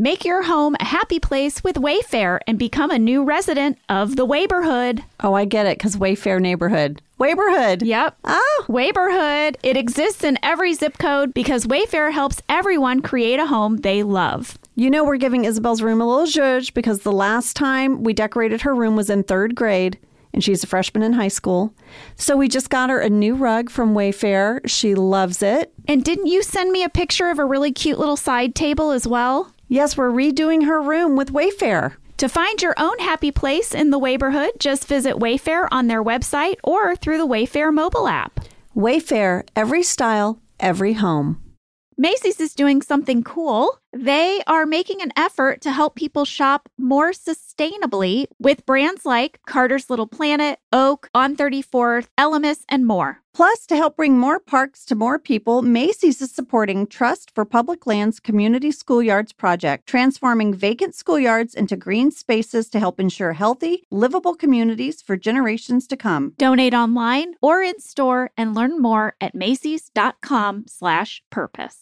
Make your home a happy place with Wayfair and become a new resident of the Wayborhood. Oh, I get it, because Wayfair neighborhood. Wayborhood. Yep. Oh. Wayborhood. It exists in every zip code because Wayfair helps everyone create a home they love. You know, we're giving Isabel's room a little zhuzh because the last time we decorated her room was in 3rd grade, and she's a freshman in high school. So we just got her a new rug from Wayfair. She loves it. And didn't you send me a picture of a really cute little side table as well? Yes, we're redoing her room with Wayfair. To find your own happy place in the Wayborhood, just visit Wayfair on their website or through the Wayfair mobile app. Wayfair, every style, every home. Macy's is doing something cool. They are making an effort to help people shop more sustainably with brands like Carter's Little Planet, Oak, On 34th, Elemis, and more. Plus, to help bring more parks to more people, Macy's is supporting Trust for Public Lands Community Schoolyards project, transforming vacant schoolyards into green spaces to help ensure healthy, livable communities for generations to come. Donate online or in store and learn more at macys.com/purpose.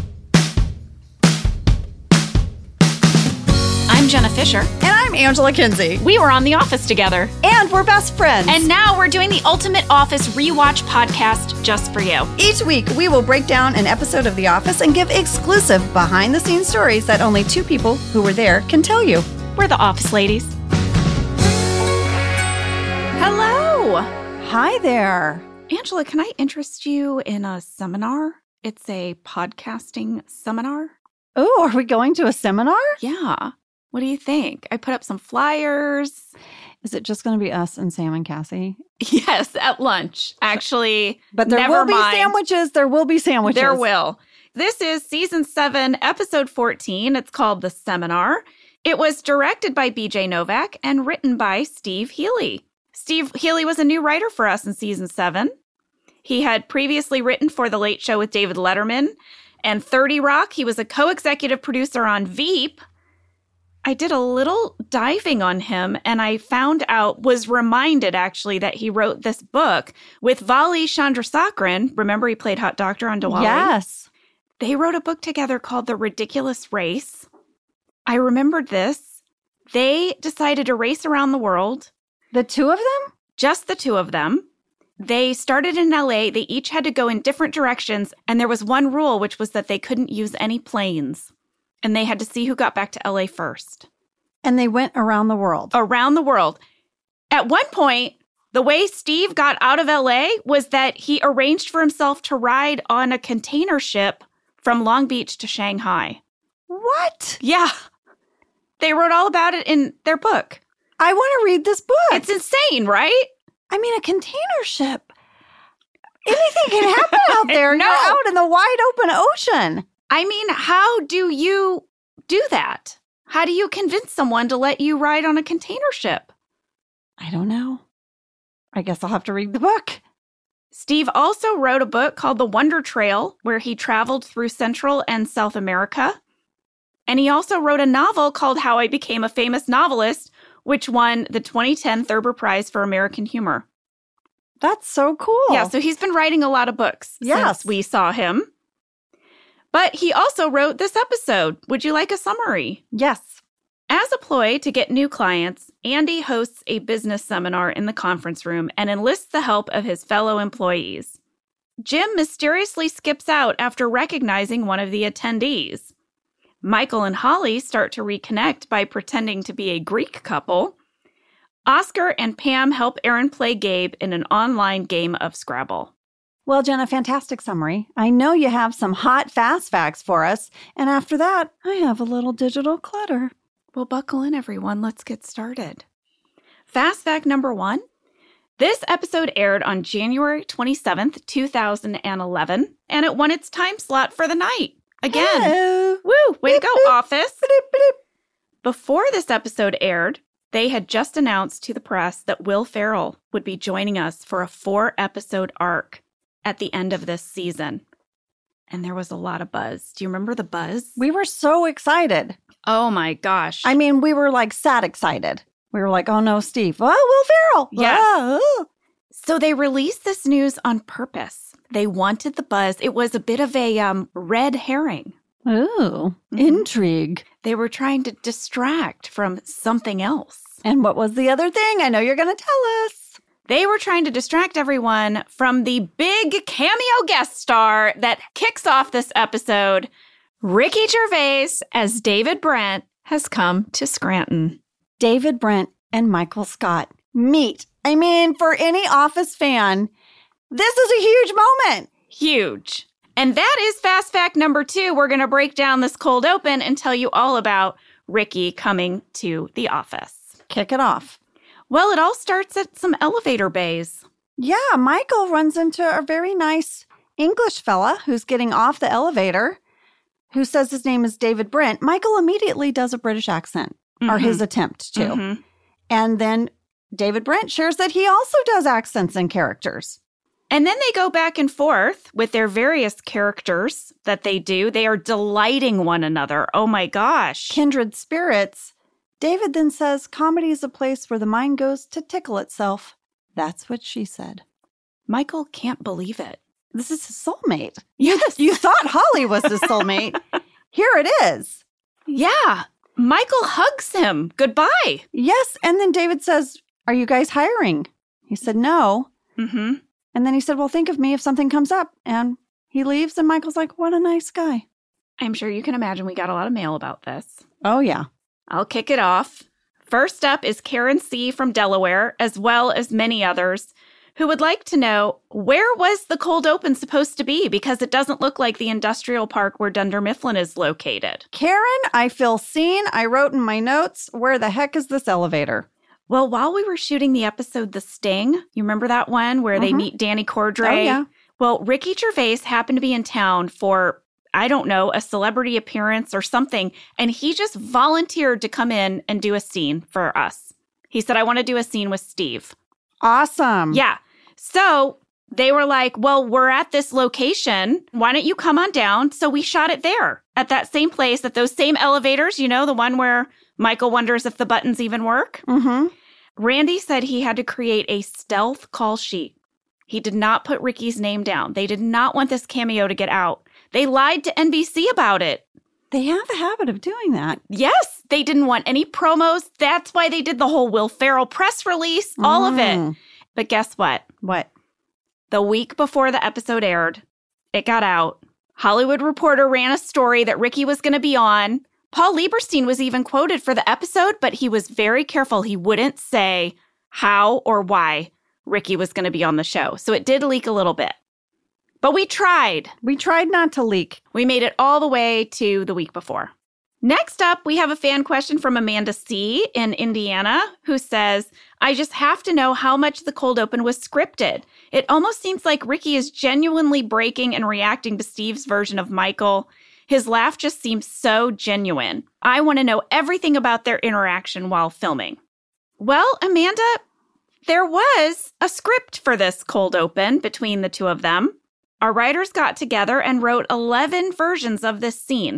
I'm Jenna Fisher. And I'm Angela Kinsey. We were on The Office together. And we're best friends. And now we're doing the Ultimate Office Rewatch podcast just for you. Each week, we will break down an episode of The Office and give exclusive behind-the-scenes stories that only 2 people who were there can tell you. We're the Office ladies. Hello. Hi there. Angela, can I interest you in a seminar? It's a podcasting seminar. Oh, are we going to a seminar? Yeah. What do you think? I put up some flyers. Is it just going to be us and Sam and Cassie? Yes, at lunch. Actually, but there will be sandwiches. There will be sandwiches. There will. This is season 7, episode 14. It's called The Seminar. It was directed by BJ Novak and written by Steve Healy. Steve Healy was a new writer for us in season 7. He had previously written for The Late Show with David Letterman and 30 Rock. He was a co-executive producer on Veep. I did a little diving on him, and I was reminded actually that he wrote this book with Vali Chandrasekaran. Remember, he played Hot Doctor on Diwali? Yes. They wrote a book together called The Ridiculous Race. I remembered this. They decided to race around the world. The 2 of them? Just the 2 of them. They started in LA. They each had to go in different directions, and there was one rule, which was that they couldn't use any planes. And they had to see who got back to LA first. And they went around the world. Around the world. At one point, the way Steve got out of LA was that he arranged for himself to ride on a container ship from Long Beach to Shanghai. What? Yeah. They wrote all about it in their book. I want to read this book. It's insane, right? I mean, a container ship. Anything can happen out there. No. You're out in the wide open ocean. I mean, how do you do that? How do you convince someone to let you ride on a container ship? I don't know. I guess I'll have to read the book. Steve also wrote a book called The Wonder Trail, where he traveled through Central and South America. And he also wrote a novel called How I Became a Famous Novelist, which won the 2010 Thurber Prize for American Humor. That's so cool. Yeah, so he's been writing a lot of books since we saw him. But he also wrote this episode. Would you like a summary? Yes. As a ploy to get new clients, Andy hosts a business seminar in the conference room and enlists the help of his fellow employees. Jim mysteriously skips out after recognizing one of the attendees. Michael and Holly start to reconnect by pretending to be a Greek couple. Oscar and Pam help Aaron play Gabe in an online game of Scrabble. Well, Jenna, fantastic summary. I know you have some hot fast facts for us. And after that, I have a little digital clutter. Well, buckle in, everyone. Let's get started. Fast fact number 1. This episode aired on January 27th, 2011, and it won its time slot for the night. Again. Hello. Woo! Way to go, Boop, Office. boop, boop. Before this episode aired, they had just announced to the press that Will Ferrell would be joining us for a 4-episode arc at the end of this season. And there was a lot of buzz. Do you remember the buzz? We were so excited. Oh my gosh. I mean, we were like sad excited. We were like, oh no, Steve. Oh, Will Ferrell. Yes. Oh. So they released this news on purpose. They wanted the buzz. It was a bit of a red herring. Ooh, intrigue. They were trying to distract from something else. And what was the other thing? I know you're going to tell us. They were trying to distract everyone from the big cameo guest star that kicks off this episode. Ricky Gervais as David Brent has come to Scranton. David Brent and Michael Scott meet. I mean, for any Office fan, this is a huge moment. Huge. And that is fast fact number 2. We're going to break down this cold open and tell you all about Ricky coming to the office. Kick it off. Well, it all starts at some elevator bays. Yeah, Michael runs into a very nice English fella who's getting off the elevator, who says his name is David Brent. Michael immediately does a British accent, or his attempt to. And then David Brent shares that he also does accents and characters. And then they go back and forth with their various characters that they do. They are delighting one another. Oh my gosh. Kindred spirits. David then says, comedy is a place where the mind goes to tickle itself. That's what she said. Michael can't believe it. This is his soulmate. Yes. You thought Holly was his soulmate. Here it is. Yeah. Michael hugs him. Goodbye. Yes. And then David says, are you guys hiring? He said, no. Mm-hmm. And then he said, well, think of me if something comes up. And he leaves, and Michael's like, what a nice guy. I'm sure you can imagine we got a lot of mail about this. Oh, yeah. I'll kick it off. First up is Karen C. from Delaware, as well as many others, who would like to know, where was the cold open supposed to be? Because it doesn't look like the industrial park where Dunder Mifflin is located. Karen, I feel seen. I wrote in my notes, where the heck is this elevator? Well, while we were shooting the episode The Sting, you remember that one where they meet Danny Cordray? Oh, yeah. Well, Ricky Gervais happened to be in town for, I don't know, a celebrity appearance or something, and he just volunteered to come in and do a scene for us. He said, I want to do a scene with Steve. Awesome. Yeah. So they were like, well, we're at this location. Why don't you come on down? So we shot it there at that same place, at those same elevators, you know, the one where Michael wonders if the buttons even work. Mm-hmm. Randy said he had to create a stealth call sheet. He did not put Ricky's name down. They did not want this cameo to get out. They lied to NBC about it. They have a habit of doing that. Yes, they didn't want any promos. That's why they did the whole Will Ferrell press release, all of it. But guess what? What? The week before the episode aired, it got out. Hollywood Reporter ran a story that Ricky was going to be on. Paul Lieberstein was even quoted for the episode, but he was very careful. He wouldn't say how or why Ricky was going to be on the show. So it did leak a little bit. But we tried. We tried not to leak. We made it all the way to the week before. Next up, we have a fan question from Amanda C. in Indiana, who says, I just have to know how much the cold open was scripted. It almost seems like Ricky is genuinely breaking and reacting to Steve's version of Michael. His laugh just seems so genuine. I want to know everything about their interaction while filming. Well, Amanda, there was a script for this cold open between the two of them. Our writers got together and wrote 11 versions of this scene.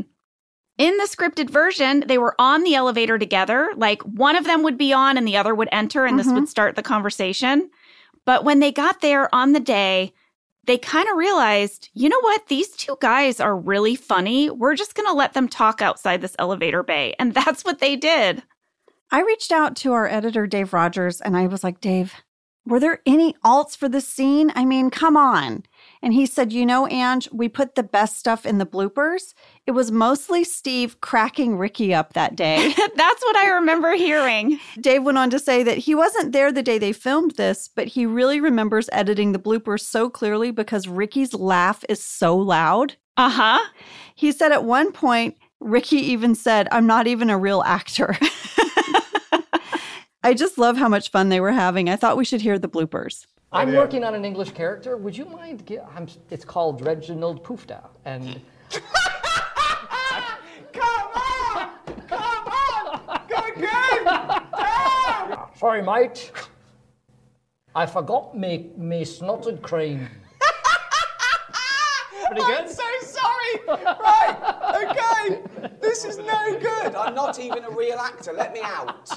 In the scripted version, they were on the elevator together. Like, one of them would be on and the other would enter, and this would start the conversation. But when they got there on the day, they kind of realized, you know what? These two guys are really funny. We're just going to let them talk outside this elevator bay. And that's what they did. I reached out to our editor, Dave Rogers, and I was like, Dave, were there any alts for this scene? I mean, come on. And he said, you know, Ange, we put the best stuff in the bloopers. It was mostly Steve cracking Ricky up that day. That's what I remember hearing. Dave went on to say that he wasn't there the day they filmed this, but he really remembers editing the bloopers so clearly because Ricky's laugh is so loud. Uh-huh. He said at one point, Ricky even said, I'm not even a real actor. I just love how much fun they were having. I thought we should hear the bloopers. I'm working on an English character. Would you mind? It's called Reginald Poofda. And Come on! Good game! sorry, mate. I forgot me snotted cream. Pretty good. I'm so sorry. Right, okay. This is no good. I'm not even a real actor. Let me out.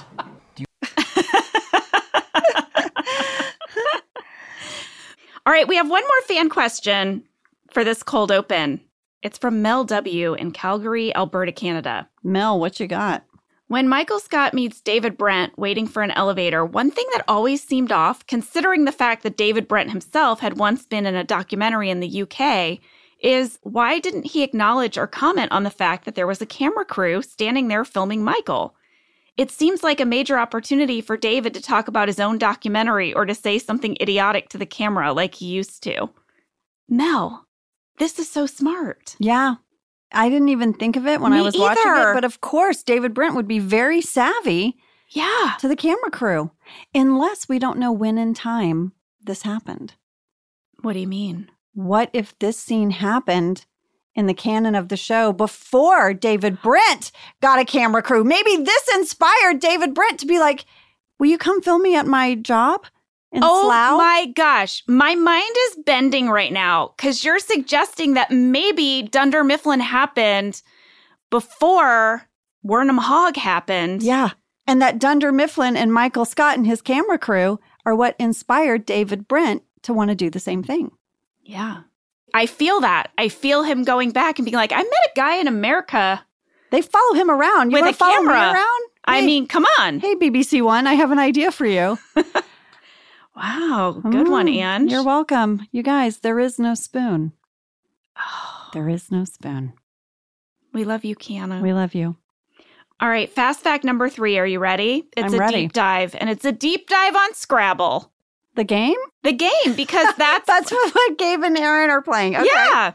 All right, we have one more fan question for this cold open. It's from Mel W. in Calgary, Alberta, Canada. Mel, what you got? When Michael Scott meets David Brent waiting for an elevator, one thing that always seemed off, considering the fact that David Brent himself had once been in a documentary in the UK, is why didn't he acknowledge or comment on the fact that there was a camera crew standing there filming Michael? It seems like a major opportunity for David to talk about his own documentary or to say something idiotic to the camera like he used to. Mel, this is so smart. Yeah. I didn't even think of it when I was watching it, but of course, David Brent would be very savvy to the camera crew, unless we don't know when in time this happened. What do you mean? What if this scene happened in the canon of the show before David Brent got a camera crew? Maybe this inspired David Brent to be like, will you come film me at my job in Slough? Oh my gosh. My mind is bending right now because you're suggesting that maybe Dunder Mifflin happened before Wernham Hogg happened. Yeah. And that Dunder Mifflin and Michael Scott and his camera crew are what inspired David Brent to want to do the same thing. Yeah. I feel that. I feel him going back and being like, I met a guy in America. They follow him around. You with a camera. Me around? I mean, come on. Hey, BBC One, I have an idea for you. Wow. Good one, Anne. You're welcome. You guys, there is no spoon. Oh. There is no spoon. We love you, Kiana. We love you. All right. Fast fact number 3. Are you ready? It's I'm ready. Deep dive. And it's a deep dive on Scrabble. The game? The game, because that's what Gabe and Aaron are playing. Okay. Yeah.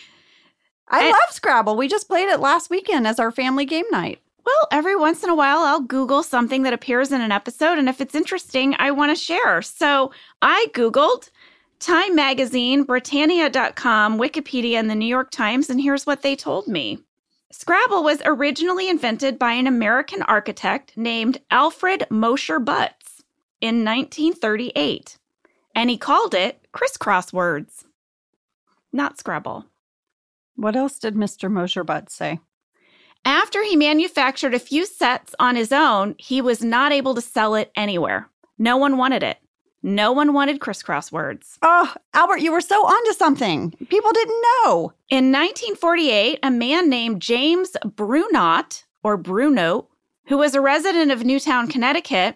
I love Scrabble. We just played it last weekend as our family game night. Well, every once in a while, I'll Google something that appears in an episode, and if it's interesting, I want to share. So I Googled Time Magazine, Britannia.com, Wikipedia, and the New York Times, and here's what they told me. Scrabble was originally invented by an American architect named Alfred Mosher Butts in 1938, and he called it crisscross words, not Scrabble. What else did Mr. Mosher Butts say? After he manufactured a few sets on his own, he was not able to sell it anywhere. No one wanted it. No one wanted crisscross words. Oh, Albert, you were so onto something. People didn't know. In 1948, a man named James Brunot, or Bruno, who was a resident of Newtown, Connecticut,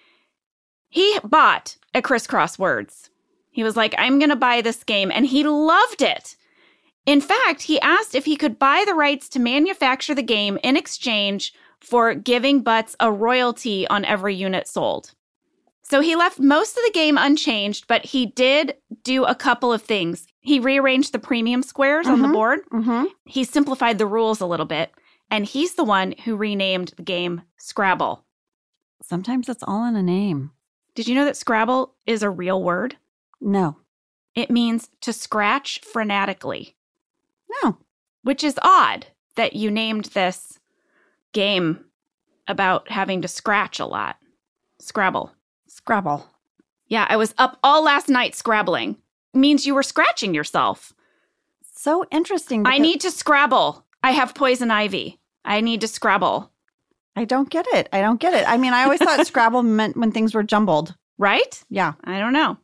he bought a crisscross words. He was like, I'm going to buy this game, and he loved it. In fact, he asked if he could buy the rights to manufacture the game in exchange for giving Butts a royalty on every unit sold. So he left most of the game unchanged, but he did do a couple of things. He rearranged the premium squares on the board. Mm-hmm. He simplified the rules a little bit, and he's the one who renamed the game Scrabble. Sometimes it's all in a name. Did you know that Scrabble is a real word? No. It means to scratch frenetically. No. Which is odd that you named this game about having to scratch a lot. Scrabble. Scrabble. Yeah, I was up all last night scrabbling. It means you were scratching yourself. So interesting. I need to Scrabble. I have poison ivy. I need to Scrabble. I don't get it. I mean, I always thought Scrabble meant when things were jumbled. Right? Yeah. I don't know.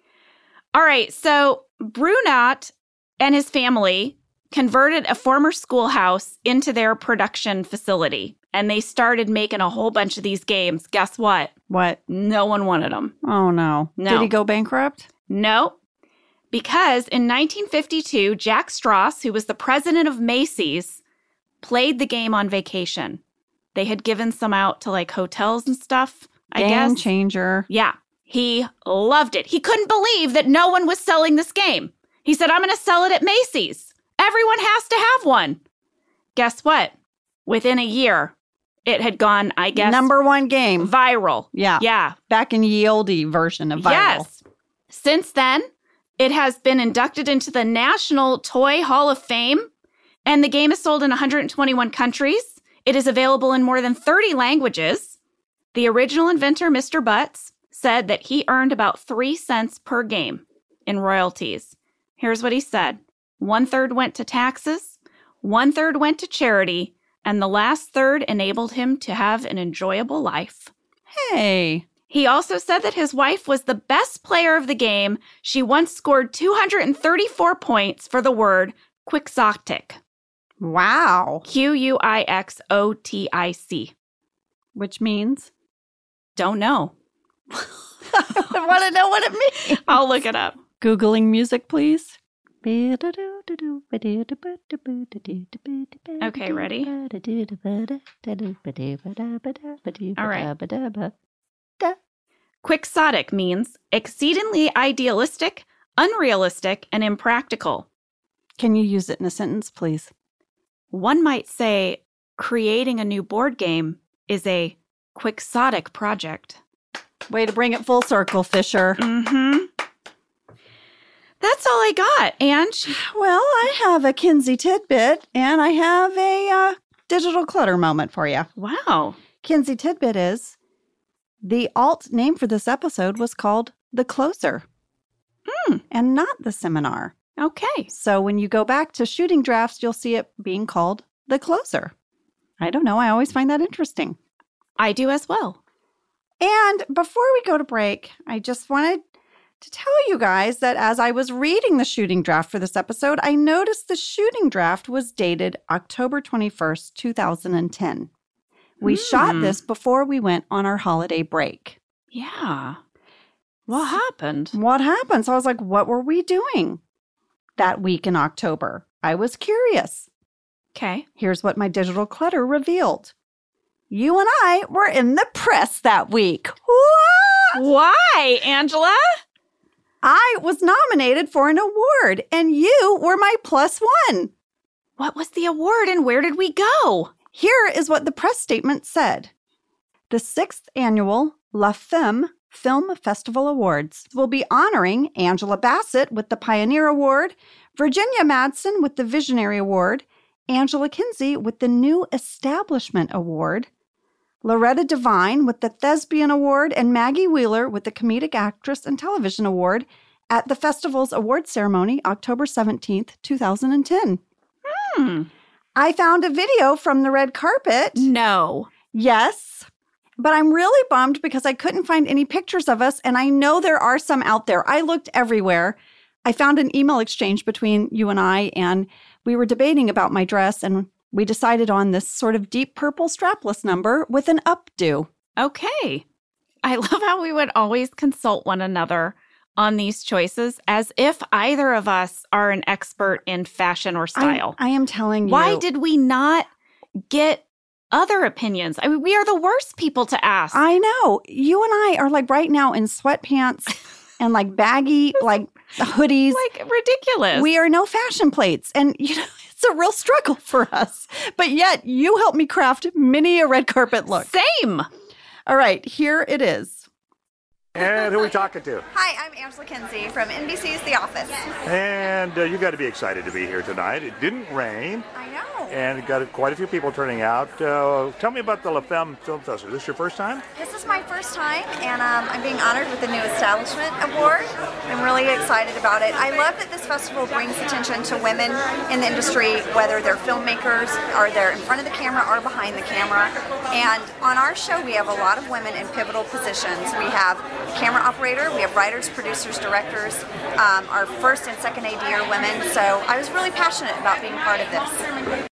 All right. So Brunot and his family converted a former schoolhouse into their production facility. And they started making a whole bunch of these games. Guess what? What? No one wanted them. Oh, no. Did he go bankrupt? No. Because in 1952, Jack Straus, who was the president of Macy's, played the game on vacation. They had given some out to like hotels and stuff, I guess. Game changer. Yeah. He loved it. He couldn't believe that no one was selling this game. He said, I'm going to sell it at Macy's. Everyone has to have one. Guess what? Within a year, it had gone, I guess, #1 game. Viral. Yeah. Yeah. Back in the oldie version of viral. Yes. Since then, it has been inducted into the National Toy Hall of Fame, and the game is sold in 121 countries. It is available in more than 30 languages. The original inventor, Mr. Butts, said that he earned about 3 cents per game in royalties. Here's what he said. 1/3 went to taxes, 1/3 went to charity, and the last third enabled him to have an enjoyable life. Hey. He also said that his wife was the best player of the game. She once scored 234 points for the word Quixotic. Wow. Quixotic. Which means? Don't know. I want to know what it means. I'll look it up. Googling music, please. Okay, ready? All right. Quixotic means exceedingly idealistic, unrealistic, and impractical. Can you use it in a sentence, please? One might say creating a new board game is a quixotic project. Way to bring it full circle, Fisher. Mm-hmm. That's all I got, Ange. Well, I have a Kinsey tidbit, and I have a digital clutter moment for you. Wow. Kinsey tidbit is, the alt name for this episode was called The Closer, and not The Seminar. Okay. So when you go back to shooting drafts, you'll see it being called The Closer. I don't know. I always find that interesting. I do as well. And before we go to break, I just wanted to tell you guys that as I was reading the shooting draft for this episode, I noticed the shooting draft was dated October 21st, 2010. We shot this before we went on our holiday break. Yeah. What happened? What happened? So I was like, what were we doing that week in October? I was curious. Okay. Here's what my digital clutter revealed. You and I were in the press that week. What? Why, Angela? I was nominated for an award, and you were my +1. What was the award and where did we go? Here is what the press statement said. The 6th annual La Femme Film Festival Awards will be honoring Angela Bassett with the Pioneer Award, Virginia Madsen with the Visionary Award, Angela Kinsey with the New Establishment Award, Loretta Devine with the Thespian Award, and Maggie Wheeler with the Comedic Actress and Television Award at the festival's award ceremony, October 17th, 2010. I found a video from the red carpet. No. Yes, but I'm really bummed because I couldn't find any pictures of us, and I know there are some out there. I looked everywhere. I found an email exchange between you and I, and we were debating about my dress, and we decided on this sort of deep purple strapless number with an updo. Okay. I love how we would always consult one another on these choices as if either of us are an expert in fashion or style. I am telling you. Why did we not get other opinions? I mean, we are the worst people to ask. I know. You and I are like right now in sweatpants and like baggy, like hoodies. Like ridiculous. We are no fashion plates. And, you know, it's a real struggle for us. But yet you helped me craft many a red carpet look. Same. All right, here it is. And who are we talking to? Hi, I'm Angela Kinsey from NBC's The Office. And you got to be excited to be here tonight. It didn't rain. I know. And it got quite a few people turning out. Tell me about the La Femme Film Festival. Is this your first time? This is my first time, and I'm being honored with the New Establishment Award. I'm really excited about it. I love that this festival brings attention to women in the industry, whether they're filmmakers, or they're in front of the camera or behind the camera. And on our show, we have a lot of women in pivotal positions. We have a camera operator, we have writers, producers, directors. Our first and second AD are women, so I was really passionate about being part of this.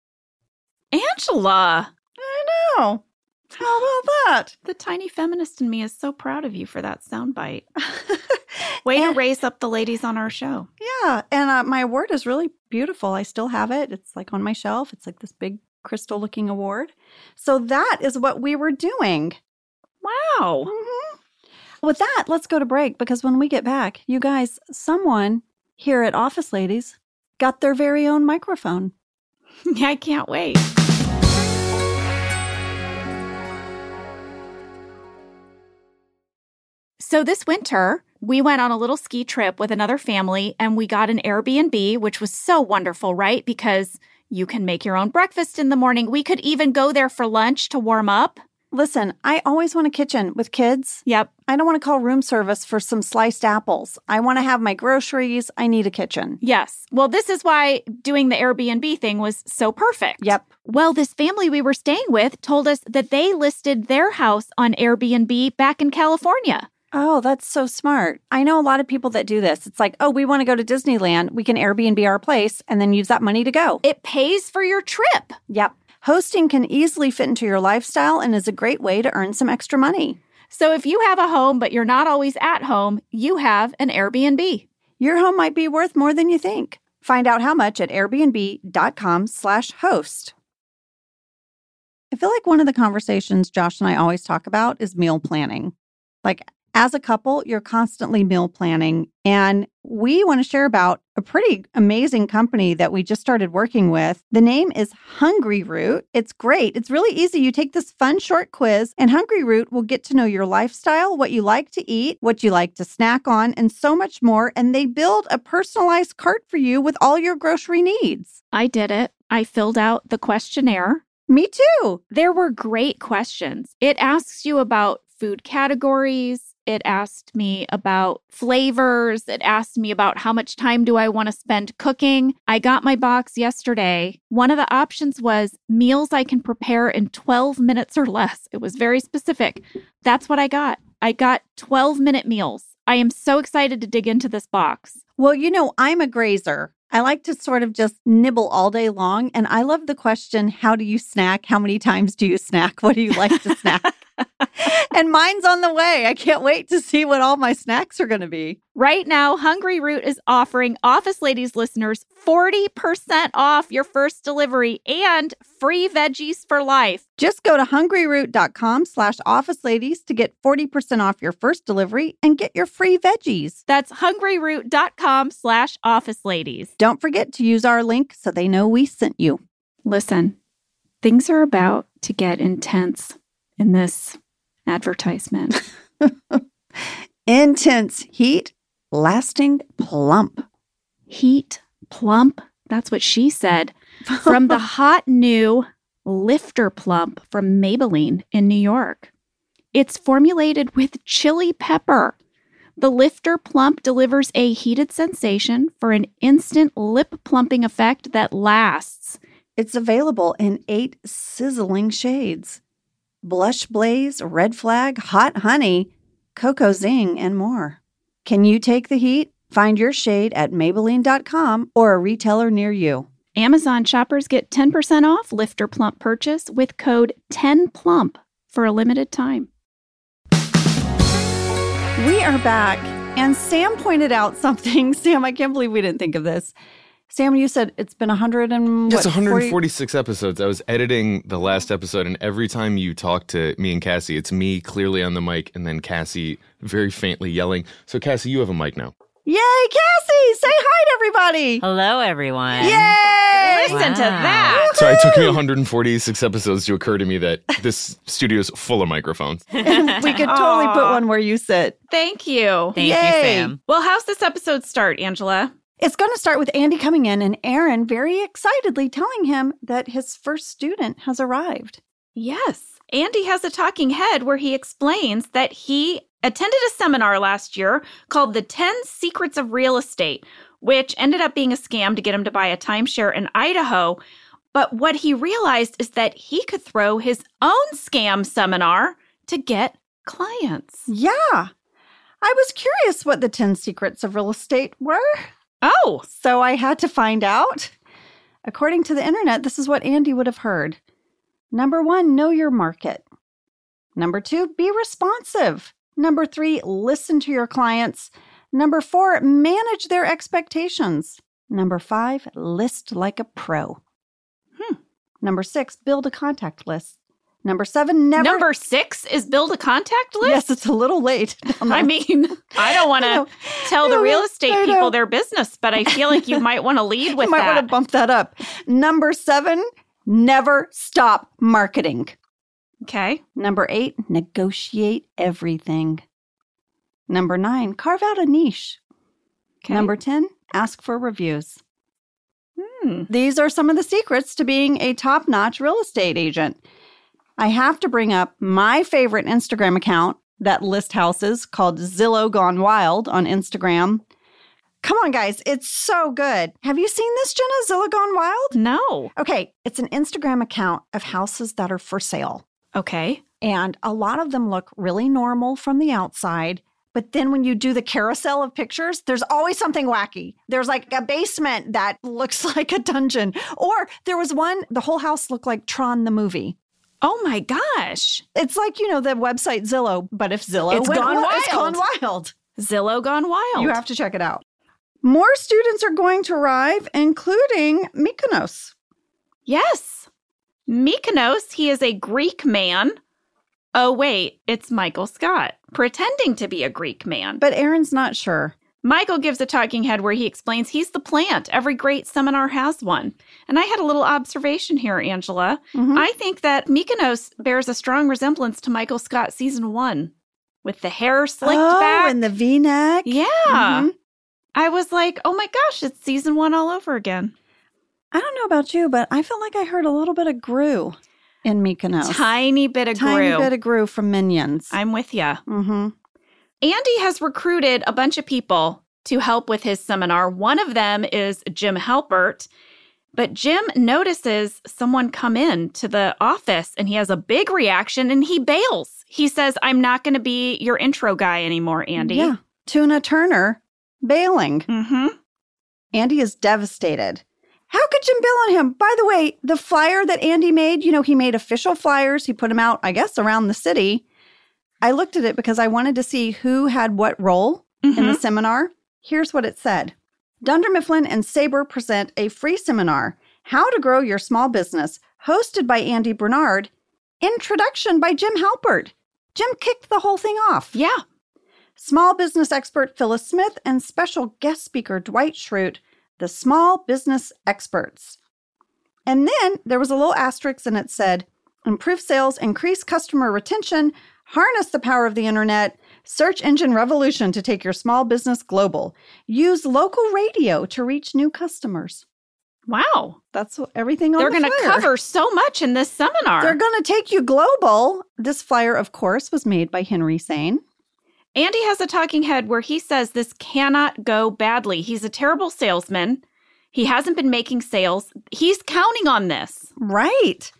Angela. I know. How about that? The tiny feminist in me is so proud of you for that soundbite. Way to raise up the ladies on our show. Yeah, and my award is really beautiful. I still have it. It's like on my shelf. It's like this big crystal-looking award. So that is what we were doing. Wow. Mm-hmm. With that, let's go to break, because when we get back, you guys, someone here at Office Ladies got their very own microphone. I can't wait. So this winter, we went on a little ski trip with another family, and we got an Airbnb, which was so wonderful, right? Because you can make your own breakfast in the morning. We could even go there for lunch to warm up. Listen, I always want a kitchen with kids. Yep. I don't want to call room service for some sliced apples. I want to have my groceries. I need a kitchen. Yes. Well, this is why doing the Airbnb thing was so perfect. Yep. Well, this family we were staying with told us that they listed their house on Airbnb back in California. Oh, that's so smart. I know a lot of people that do this. It's like, oh, we want to go to Disneyland. We can Airbnb our place and then use that money to go. It pays for your trip. Yep. Hosting can easily fit into your lifestyle and is a great way to earn some extra money. So if you have a home, but you're not always at home, you have an Airbnb. Your home might be worth more than you think. Find out how much at airbnb.com/host. I feel like one of the conversations Josh and I always talk about is meal planning. Like, as a couple, you're constantly meal planning. And we want to share about a pretty amazing company that we just started working with. The name is Hungryroot. It's great. It's really easy. You take this fun short quiz, and Hungryroot will get to know your lifestyle, what you like to eat, what you like to snack on, and so much more. And they build a personalized cart for you with all your grocery needs. I did it. I filled out the questionnaire. Me too. There were great questions. It asks you about food categories. It asked me about flavors. It asked me about how much time do I want to spend cooking. I got my box yesterday. One of the options was meals I can prepare in 12 minutes or less. It was very specific. That's what I got. I got 12-minute meals. I am so excited to dig into this box. Well, you know, I'm a grazer. I like to sort of just nibble all day long. And I love the question, how do you snack? How many times do you snack? What do you like to snack? And mine's on the way. I can't wait to see what all my snacks are going to be. Right now, Hungryroot is offering Office Ladies listeners 40% off your first delivery and free veggies for life. Just go to hungryroot.com/officeladies to get 40% off your first delivery and get your free veggies. That's hungryroot.com/officeladies. Don't forget to use our link so they know we sent you. Listen, things are about to get intense in this advertisement. Intense heat, lasting plump. Heat, plump, that's what she said. From the hot new Lifter Plump from Maybelline in New York. It's formulated with chili pepper. The Lifter Plump delivers a heated sensation for an instant lip plumping effect that lasts. It's available in 8 sizzling shades. Blush Blaze, Red Flag, Hot Honey, Cocoa Zing, and more. Can you take the heat? Find your shade at Maybelline.com or a retailer near you. Amazon shoppers get 10% off Lifter Plump purchase with code 10PLUMP for a limited time. We are back, and Sam pointed out something. Sam, I can't believe we didn't think of this. Sam, you said it's been 146 episodes. I was editing the last episode, and every time you talk to me and Cassie, it's me clearly on the mic, and then Cassie very faintly yelling. So, Cassie, you have a mic now. Yay, Cassie! Say hi to everybody! Hello, everyone. Yay! Listen to that! So it took me 146 episodes to occur to me that this studio is full of microphones. We could totally put one where you sit. Thank you. Thank you, Sam. Well, how's this episode start, Angela? It's going to start with Andy coming in and Aaron very excitedly telling him that his first student has arrived. Yes. Andy has a talking head where he explains that he attended a seminar last year called The 10 Secrets of Real Estate, which ended up being a scam to get him to buy a timeshare in Idaho. But what he realized is that he could throw his own scam seminar to get clients. Yeah. I was curious what the 10 secrets of real estate were. Oh. So I had to find out. According to the internet, this is what Andy would have heard. Number 1, know your market. Number 2, be responsive. Number 3, listen to your clients. Number 4, manage their expectations. Number 5, list like a pro. Number 6, build a contact list. Number 7, never... Number 6 is build a contact list? Yes, it's a little late. I mean, I don't want to tell the real estate people their business, but I feel like you might want to lead with that. You might want to bump that up. Number 7, never stop marketing. Okay. Number 8, negotiate everything. Number 9, carve out a niche. Okay. Number 10, ask for reviews. These are some of the secrets to being a top-notch real estate agent. I have to bring up my favorite Instagram account that lists houses called Zillow Gone Wild on Instagram. Come on, guys. It's so good. Have you seen this, Jenna? Zillow Gone Wild? No. Okay. It's an Instagram account of houses that are for sale. Okay. And a lot of them look really normal from the outside, But then when you do the carousel of pictures, there's always something wacky. There's like a basement that looks like a dungeon. Or there was one, the whole house looked like Tron the movie. Oh my gosh. It's like, you know, the website Zillow, but if Zillow It's gone wild. It's gone wild. Zillow gone wild. You have to check it out. More students are going to arrive, including Mykonos. Yes. Mykonos, he is a Greek man. Oh, wait, it's Michael Scott, pretending to be a Greek man. But Aaron's not sure. Michael gives a talking head where he explains he's the plant. Every great seminar has one. And I had a little observation here, Angela. I think that Mykonos bears a strong resemblance to Michael Scott season 1 with the hair slicked back. And the V-neck. Yeah. I was like, oh my gosh, it's season 1 all over again. I don't know about you, but I felt like I heard a little bit of Gru in Mykonos. Tiny bit of Tiny bit of Gru from Minions. I'm with you. Mm-hmm. Andy has recruited a bunch of people to help with his seminar. One of them is Jim Halpert. But Jim notices someone come in to the office and he has a big reaction and he bails. He says, I'm not going to be your intro guy anymore, Andy. Yeah. Tuna Turner bailing. Mm-hmm. Andy is devastated. How could Jim bail on him? By the way, the flyer that Andy made, you know, he made official flyers. He put them out, I guess, around the city. I looked at it because I wanted to see who had what role in the seminar. Here's what it said. Dunder Mifflin and Sabre present a free seminar, How to Grow Your Small Business, hosted by Andy Bernard. Introduction by Jim Halpert. Jim kicked the whole thing off. Yeah. Small business expert Phyllis Smith and special guest speaker Dwight Schrute, the small business experts. And then there was a little asterisk and it said, improve sales, increase customer retention, harness the power of the internet, search engine revolution to take your small business global. Use local radio to reach new customers. Wow. That's everything on They're the going to flyer. cover so much in this seminar. They're going to take you global. This flyer, of course, was made by Henry Sane. Andy has a talking head where he says this cannot go badly. He's a terrible salesman. He hasn't been making sales. He's counting on this. Right.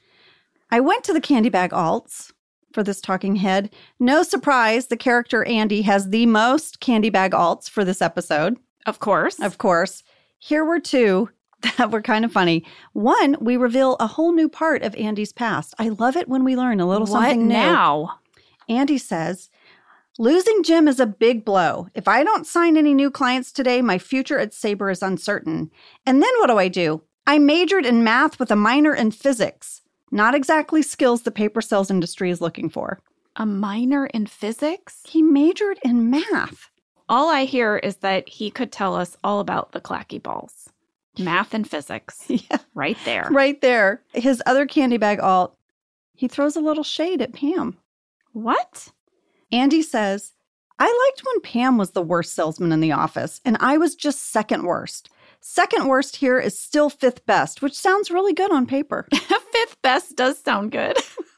I went to the Candy Bag Alts for this talking head. No surprise, the character Andy has the most Candy Bag Alts for this episode. Of course. Of course. Here were two that were kind of funny. One, we reveal a whole new part of Andy's past. I love it when we learn a little something new. What now? Andy says, losing Jim is a big blow. If I don't sign any new clients today, my future at Sabre is uncertain. And then what do? I majored in math with a minor in physics. Not exactly skills the paper sales industry is looking for. A minor in physics? He majored in math. All I hear is that he could tell us all about the clacky balls. Math and physics. Yeah. Right there. Right there. His other Candy Bag Alt, he throws a little shade at Pam. What? Andy says, I liked when Pam was the worst salesman in the office, and I was just second worst. Second worst here is still fifth best, which sounds really good on paper. Fifth best does sound good.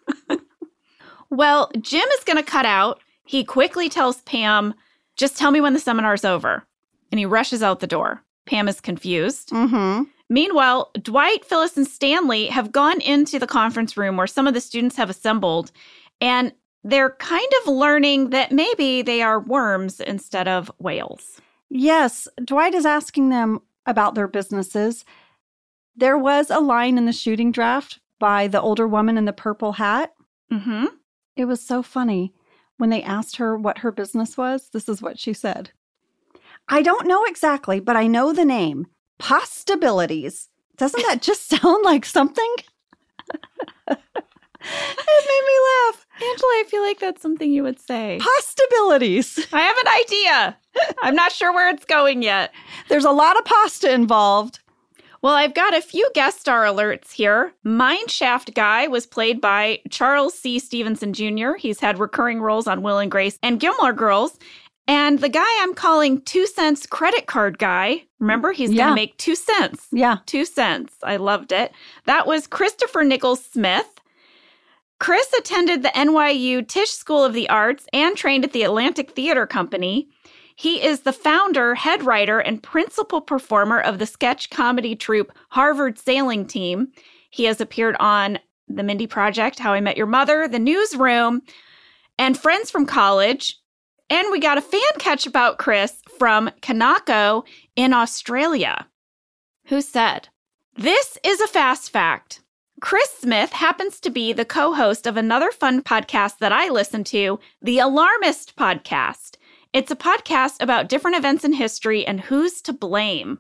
Well, Jim is going to cut out. He quickly tells Pam, just tell me when the seminar's over. And he rushes out the door. Pam is confused. Mm-hmm. Meanwhile, Dwight, Phyllis, and Stanley have gone into the conference room where some of the students have assembled, and they're kind of learning that maybe they are worms instead of whales. Yes, Dwight is asking them about their businesses. There was a line in the shooting draft by the older woman in the purple hat. Mm-hmm. It was so funny. When they asked her what her business was, this is what she said. I don't know exactly, but I know the name. Postabilities. Doesn't that just sound like something? It made me laugh. Angela, I feel like that's something you would say. Postabilities. I have an idea. I'm not sure where it's going yet. There's a lot of pasta involved. Well, I've got a few guest star alerts here. Mineshaft Guy was played by Charles C. Stevenson Jr. He's had recurring roles on Will and Grace and Gilmore Girls. And the guy I'm calling 2 cents credit card guy, remember, he's going to make 2 cents. Yeah. 2 cents. I loved it. That was Christopher Nichols Smith. Chris attended the NYU Tisch School of the Arts and trained at the Atlantic Theater Company. He is the founder, head writer, and principal performer of the sketch comedy troupe Harvard Sailing Team. He has appeared on The Mindy Project, How I Met Your Mother, The Newsroom, and Friends from College. And we got a fan catch about Chris from Kanako in Australia, who said, "This is a fast fact. Chris Smith happens to be the co-host of another fun podcast that I listen to, the Alarmist Podcast. It's a podcast about different events in history and who's to blame."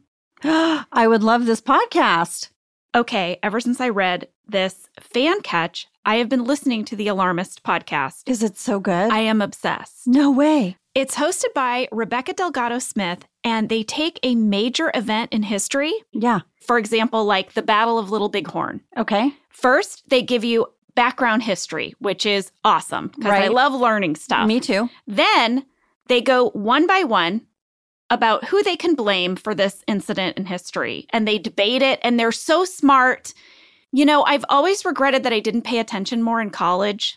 I would love this podcast. Okay, ever since I read this fan catch, I have been listening to the Alarmist Podcast. Is it so good? I am obsessed. No way. It's hosted by Rebecca Delgado Smith, and they take a major event in history. Yeah. For example, like the Battle of Little Bighorn. Okay. First, they give you background history, which is awesome because I Right. love learning stuff. Me too. Then they go one by one about who they can blame for this incident in history. And they debate it, and they're so smart. You know, I've always regretted that I didn't pay attention more in college.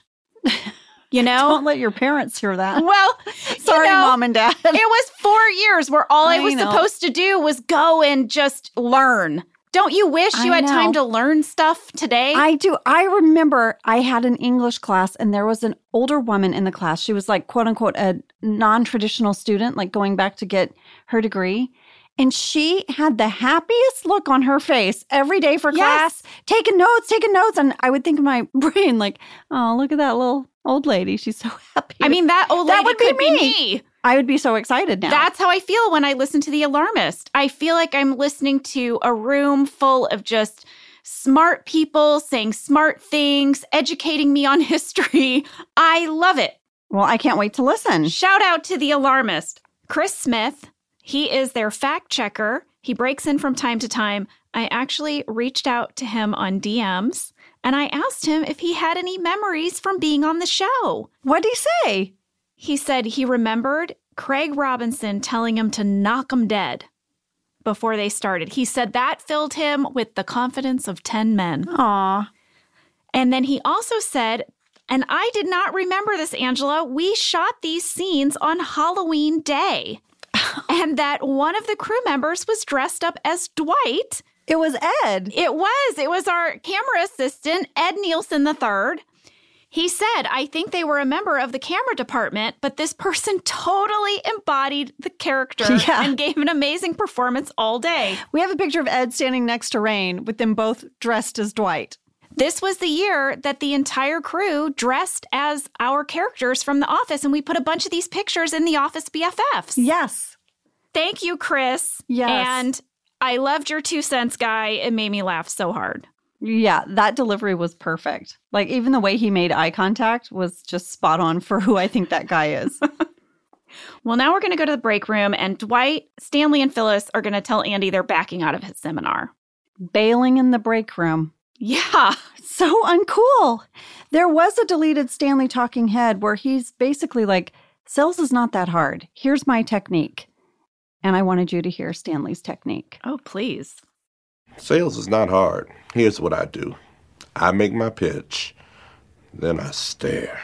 You know? Don't let your parents hear that. Well, Sorry, you know, Mom and Dad. it was 4 years where all I I was know. supposed to do was go and just learn. Don't you wish you I had time know. to learn stuff today? I do. I remember I had an English class and there was an older woman in the class. She was like, quote unquote, a non-traditional student, like going back to get her degree. And she had the happiest look on her face every day for class, taking notes. And I would think in my brain, like, oh, look at that little old lady. She's so happy. I mean, that old lady That would be could be me. me. I would be so excited now. That's how I feel when I listen to The Alarmist. I feel like I'm listening to a room full of just smart people saying smart things, educating me on history. I love it. Well, I can't wait to listen. Shout out to The Alarmist. Chris Smith, he is their fact checker. He breaks in from time to time. I actually reached out to him on DMs and I asked him if he had any memories from being on the show. What'd he say? He said he remembered Craig Robinson telling him to knock 'em dead before they started. He said that filled him with the confidence of 10 men. Aw. And then he also said, and I did not remember this, Angela, we shot these scenes on Halloween Day. And that one of the crew members was dressed up as Dwight. It was Ed. It was our camera assistant, Ed Nielsen III. He said, I think they were a member of the camera department, but this person totally embodied the character and gave an amazing performance all day. We have a picture of Ed standing next to Rain with them both dressed as Dwight. This was the year that the entire crew dressed as our characters from The Office, and we put a bunch of these pictures in The Office BFFs. Yes. Thank you, Chris. Yes. And I loved your 2 cents guy. It made me laugh so hard. Yeah, that delivery was perfect. Like, even the way he made eye contact was just spot on for who I think that guy is. Well, now we're going to go to the break room, and Dwight, Stanley, and Phyllis are going to tell Andy they're backing out of his seminar. Bailing in the break room. Yeah. So uncool. There was a deleted Stanley talking head where he's basically like, sales is not that hard. Here's my technique. And I wanted you to hear Stanley's technique. Oh, please. Sales is not hard. Here's what I do. I make my pitch, then I stare.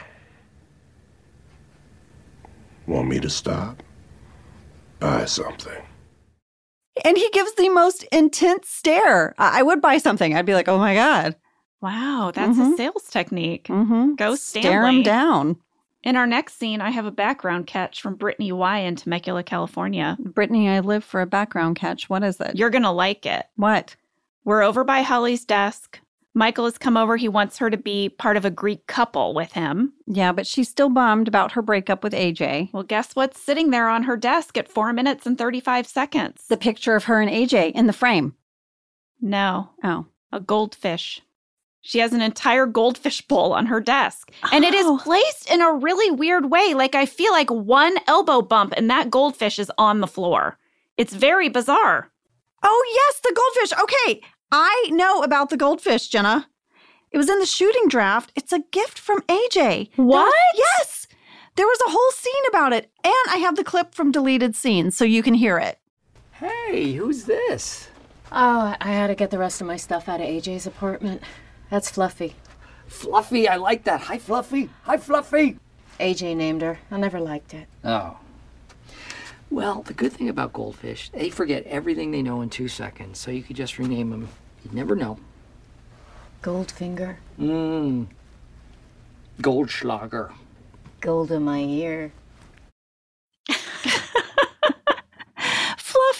Want me to stop? Buy something. And he gives the most intense stare. I would buy something. I'd be like, oh my God. Wow, that's a sales technique. Mm-hmm. Go Stanley. Stare him down. In our next scene, I have a background catch from Brittany Y in Temecula, California. Brittany, I live for a background catch. What is it? You're going to like it. What? We're over by Holly's desk. Michael has come over. He wants her to be part of a Greek couple with him. Yeah, but she's still bummed about her breakup with AJ. Well, guess what's sitting there on her desk at 4 minutes and 35 seconds? The picture of her and AJ in the frame. No, Oh. a goldfish. She has an entire goldfish bowl on her desk. And it Oh. is placed in a really weird way. Like, I feel like one elbow bump and that goldfish is on the floor. It's very bizarre. Oh, yes, the goldfish. Okay, I know about the goldfish, Jenna. It was in the shooting draft. It's a gift from AJ. What? Yes. There was a whole scene about it. And I have the clip from deleted scenes so you can hear it. Hey, who's this? Oh, I had to get the rest of my stuff out of AJ's apartment. That's Fluffy. Fluffy, I like that. Hi, Fluffy. Hi, Fluffy. AJ named her. I never liked it. Oh. Well, the good thing about goldfish, they forget everything they know in 2 seconds, so you could just rename them. You'd never know. Goldfinger. Goldschlager. Gold in my ear.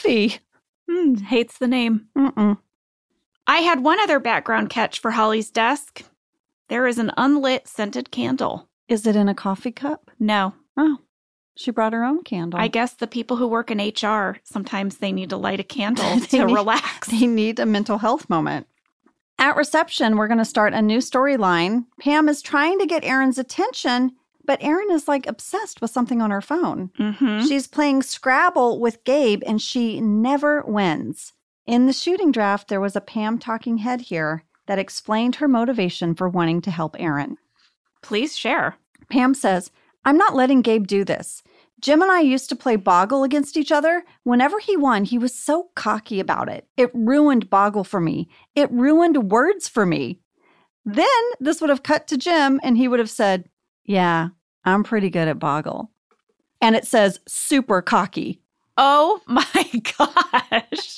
coffee. Hates the name. Mm-mm. I had one other background catch for Holly's desk. There is an unlit scented candle. Is it in a coffee cup? No. Oh, she brought her own candle. I guess the people who work in HR, sometimes they need to light a candle to relax. They need a mental health moment. At reception, we're going to start a new storyline. Pam is trying to get Erin's attention, but Erin is like obsessed with something on her phone. Mm-hmm. She's playing Scrabble with Gabe, and she never wins. In the shooting draft, there was a Pam talking head here that explained her motivation for wanting to help Erin. Please share. Pam says, I'm not letting Gabe do this. Jim and I used to play Boggle against each other. Whenever he won, he was so cocky about it. It ruined Boggle for me. It ruined words for me. Then this would have cut to Jim, and he would have said, yeah, I'm pretty good at Boggle. And it says super cocky. Oh my gosh.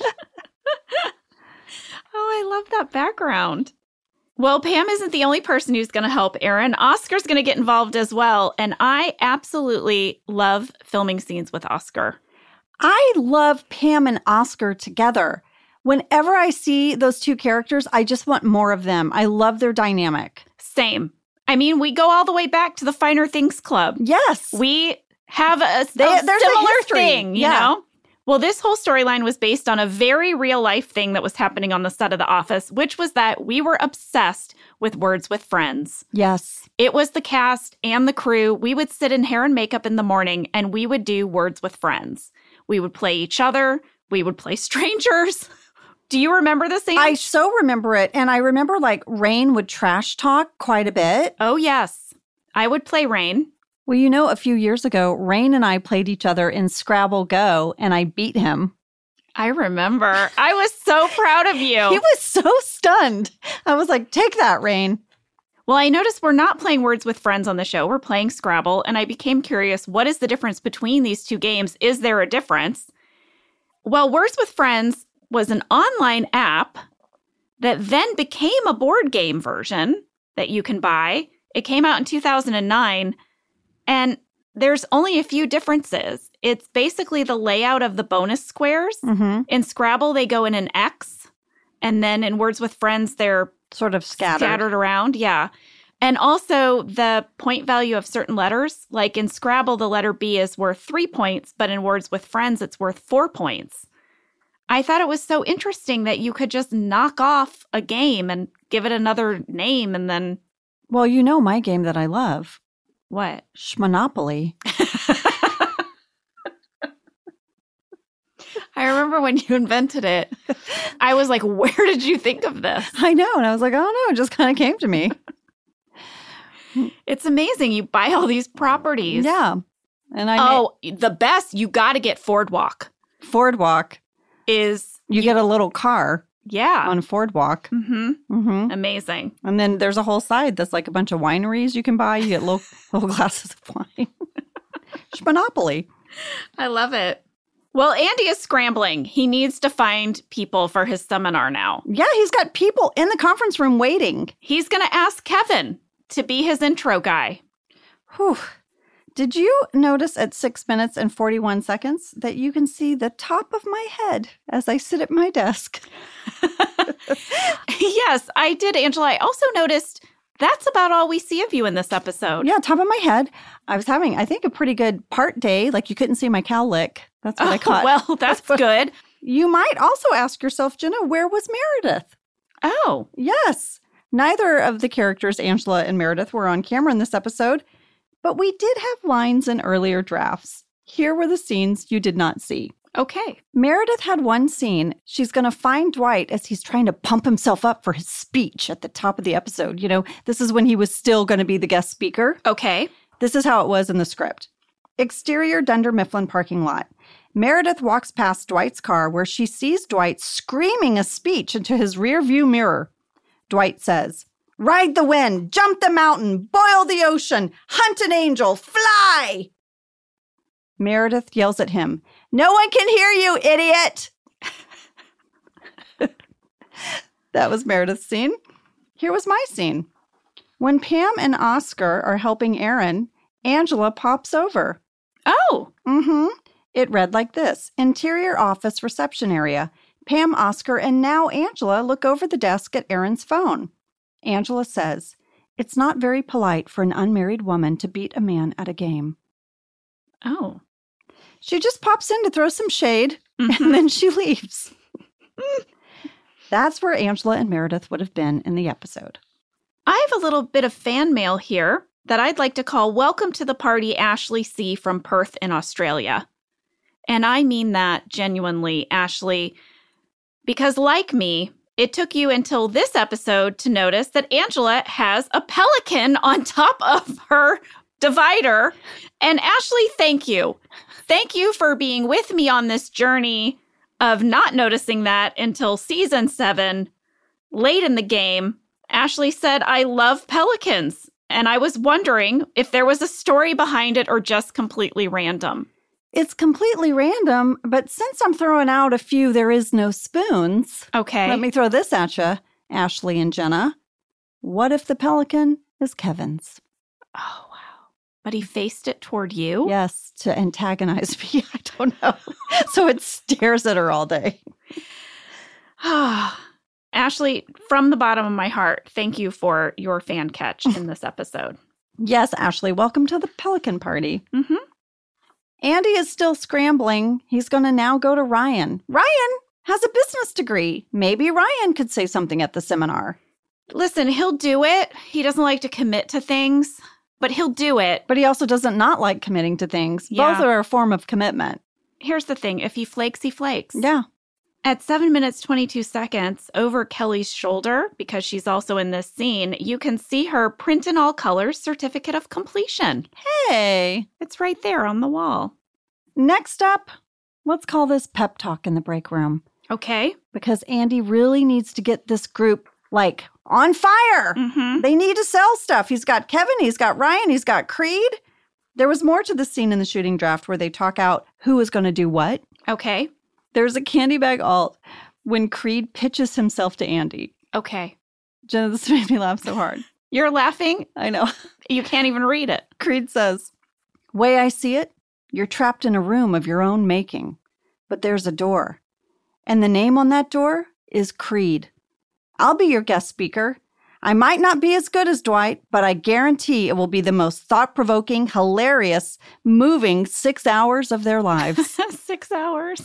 Oh, I love that background. Well, Pam isn't the only person who's going to help Erin. Oscar's going to get involved as well. And I absolutely love filming scenes with Oscar. I love Pam and Oscar together. Whenever I see those two characters, I just want more of them. I love their dynamic. Same. I mean, we go all the way back to the Finer Things Club. Yes. We have a similar thing, you know? Well, this whole storyline was based on a very real-life thing that was happening on the set of The Office, which was that we were obsessed with Words with Friends. Yes. It was the cast and the crew. We would sit in hair and makeup in the morning, and we would do Words with Friends. We would play each other. We would play strangers. Do you remember this, Ange? I so remember it. And I remember, like, Rain would trash talk quite a bit. Oh, yes. I would play Rain. Well, you know, a few years ago, Rain and I played each other in Scrabble Go, and I beat him. I remember. I was so proud of you. He was so stunned. I was like, take that, Rain. Well, I noticed we're not playing Words with Friends on the show. We're playing Scrabble, and I became curious, what is the difference between these two games? Is there a difference? Well, Words with Friends was an online app that then became a board game version that you can buy. It came out in 2009. And there's only a few differences. It's basically the layout of the bonus squares. Mm-hmm. In Scrabble, they go in an X. And then in Words with Friends, they're sort of scattered around. Yeah. And also the point value of certain letters. Like in Scrabble, the letter B is worth 3 points. But in Words with Friends, it's worth 4 points. I thought it was so interesting that you could just knock off a game and give it another name and then... Well, you know my game that I love. What? Schmonopoly. I remember when you invented it. I was like, where did you think of this? I know. And I was like, oh, no, it just kind of came to me. It's amazing. You buy all these properties. Yeah. And the best, you got to get Ford Walk. Ford Walk. You get a little car. Yeah. On Ford Walk. Mm-hmm. Mm-hmm. Amazing. And then there's a whole side that's like a bunch of wineries you can buy. You get little glasses of wine. Schmonopoly. I love it. Well, Andy is scrambling. He needs to find people for his seminar now. Yeah, he's got people in the conference room waiting. He's going to ask Kevin to be his intro guy. Whew. Did you notice at 6 minutes and 41 seconds that you can see the top of my head as I sit at my desk? Yes, I did, Angela. I also noticed that's about all we see of you in this episode. Yeah, top of my head. I was having, I think, a pretty good part day. Like you couldn't see my cowlick. That's what I caught. Well, that's good. You might also ask yourself, Jenna, where was Meredith? Oh. Yes. Neither of the characters, Angela and Meredith, were on camera in this episode. But we did have lines in earlier drafts. Here were the scenes you did not see. Okay. Meredith had one scene. She's going to find Dwight as he's trying to pump himself up for his speech at the top of the episode. You know, this is when he was still going to be the guest speaker. Okay. This is how it was in the script. Exterior Dunder Mifflin parking lot. Meredith walks past Dwight's car where she sees Dwight screaming a speech into his rearview mirror. Dwight says, "Ride the wind, jump the mountain, boil the ocean, hunt an angel, fly!" Meredith yells at him, "No one can hear you, idiot!" That was Meredith's scene. Here was my scene. When Pam and Oscar are helping Erin, Angela pops over. Oh. Mm-hmm. It read like this: Interior office reception area. Pam, Oscar, and now Angela look over the desk at Erin's phone. Angela says, "It's not very polite for an unmarried woman to beat a man at a game." Oh. She just pops in to throw some shade, and then she leaves. That's where Angela and Meredith would have been in the episode. I have a little bit of fan mail here that I'd like to call Welcome to the Party, Ashley C. from Perth in Australia. And I mean that genuinely, Ashley, because like me, it took you until this episode to notice that Angela has a pelican on top of her divider. And Ashley, thank you. Thank you for being with me on this journey of not noticing that until season 7, late in the game. Ashley said, "I love pelicans." And I was wondering if there was a story behind it or just completely random. It's completely random, but since I'm throwing out a few there is no spoons, okay, let me throw this at you, Ashley and Jenna. What if the pelican is Kevin's? Oh, wow. But he faced it toward you? Yes, to antagonize me. I don't know. So it stares at her all day. Ashley, from the bottom of my heart, thank you for your fan catch in this episode. Yes, Ashley, welcome to the Pelican Party. Mm-hmm. Andy is still scrambling. He's going to now go to Ryan. Ryan has a business degree. Maybe Ryan could say something at the seminar. Listen, he'll do it. He doesn't like to commit to things, but he'll do it. But he also doesn't not like committing to things. Yeah. Both are a form of commitment. Here's the thing. If he flakes, he flakes. Yeah. At 7 minutes, 22 seconds, over Kelly's shoulder, because she's also in this scene, you can see her print in all colors certificate of completion. Hey. It's right there on the wall. Next up, let's call this pep talk in the break room. Okay. Because Andy really needs to get this group, like, on fire. Mm-hmm. They need to sell stuff. He's got Kevin, he's got Ryan, he's got Creed. There was more to the scene in the shooting draft where they talk out who is going to do what. Okay. There's a candy bag alt when Creed pitches himself to Andy. Okay. Jenna, this made me laugh so hard. You're laughing? I know. You can't even read it. Creed says, "Way I see it, you're trapped in a room of your own making. But there's a door. And the name on that door is Creed. I'll be your guest speaker. I might not be as good as Dwight, but I guarantee it will be the most thought-provoking, hilarious, moving 6 hours of their lives." 6 hours.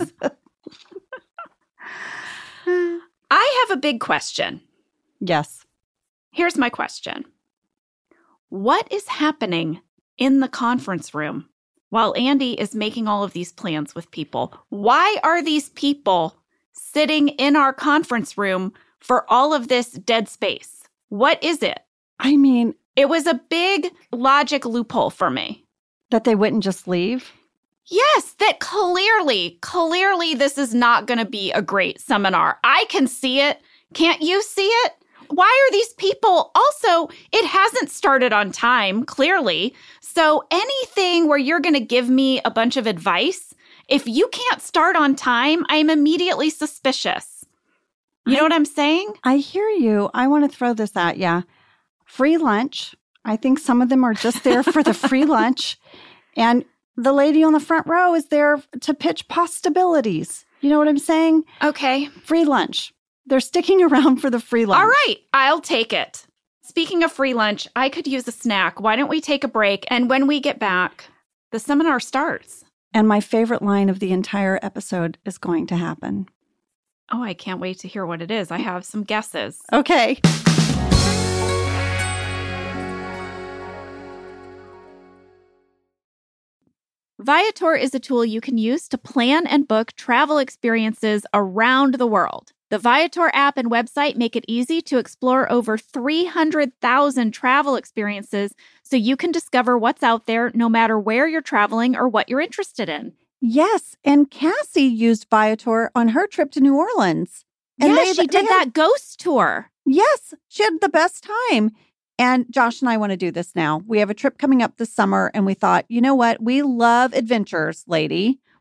I have a big question. Yes. Here's my question. What is happening in the conference room while Andy is making all of these plans with people? Why are these people sitting in our conference room for all of this dead space? What is it? I mean, it was a big logic loophole for me. That they wouldn't just leave? Yes, that clearly this is not going to be a great seminar. I can see it. Can't you see it? Why are these people also, it hasn't started on time, clearly. So anything where you're going to give me a bunch of advice, if you can't start on time, I'm immediately suspicious. You know what I'm saying? I hear you. I want to throw this at you. Free lunch. I think some of them are just there for the free lunch. And the lady on the front row is there to pitch possibilities. You know what I'm saying? Okay. Free lunch. They're sticking around for the free lunch. All right. I'll take it. Speaking of free lunch, I could use a snack. Why don't we take a break? And when we get back, the seminar starts. And my favorite line of the entire episode is going to happen. Oh, I can't wait to hear what it is. I have some guesses. Okay. Viator is a tool you can use to plan and book travel experiences around the world. The Viator app and website make it easy to explore over 300,000 travel experiences so you can discover what's out there no matter where you're traveling or what you're interested in. Yes, and Cassie used Viator on her trip to New Orleans. And she did that ghost tour. Yes, she had the best time. And Josh and I want to do this now. We have a trip coming up this summer, and we thought, you know what? We love adventures, lady.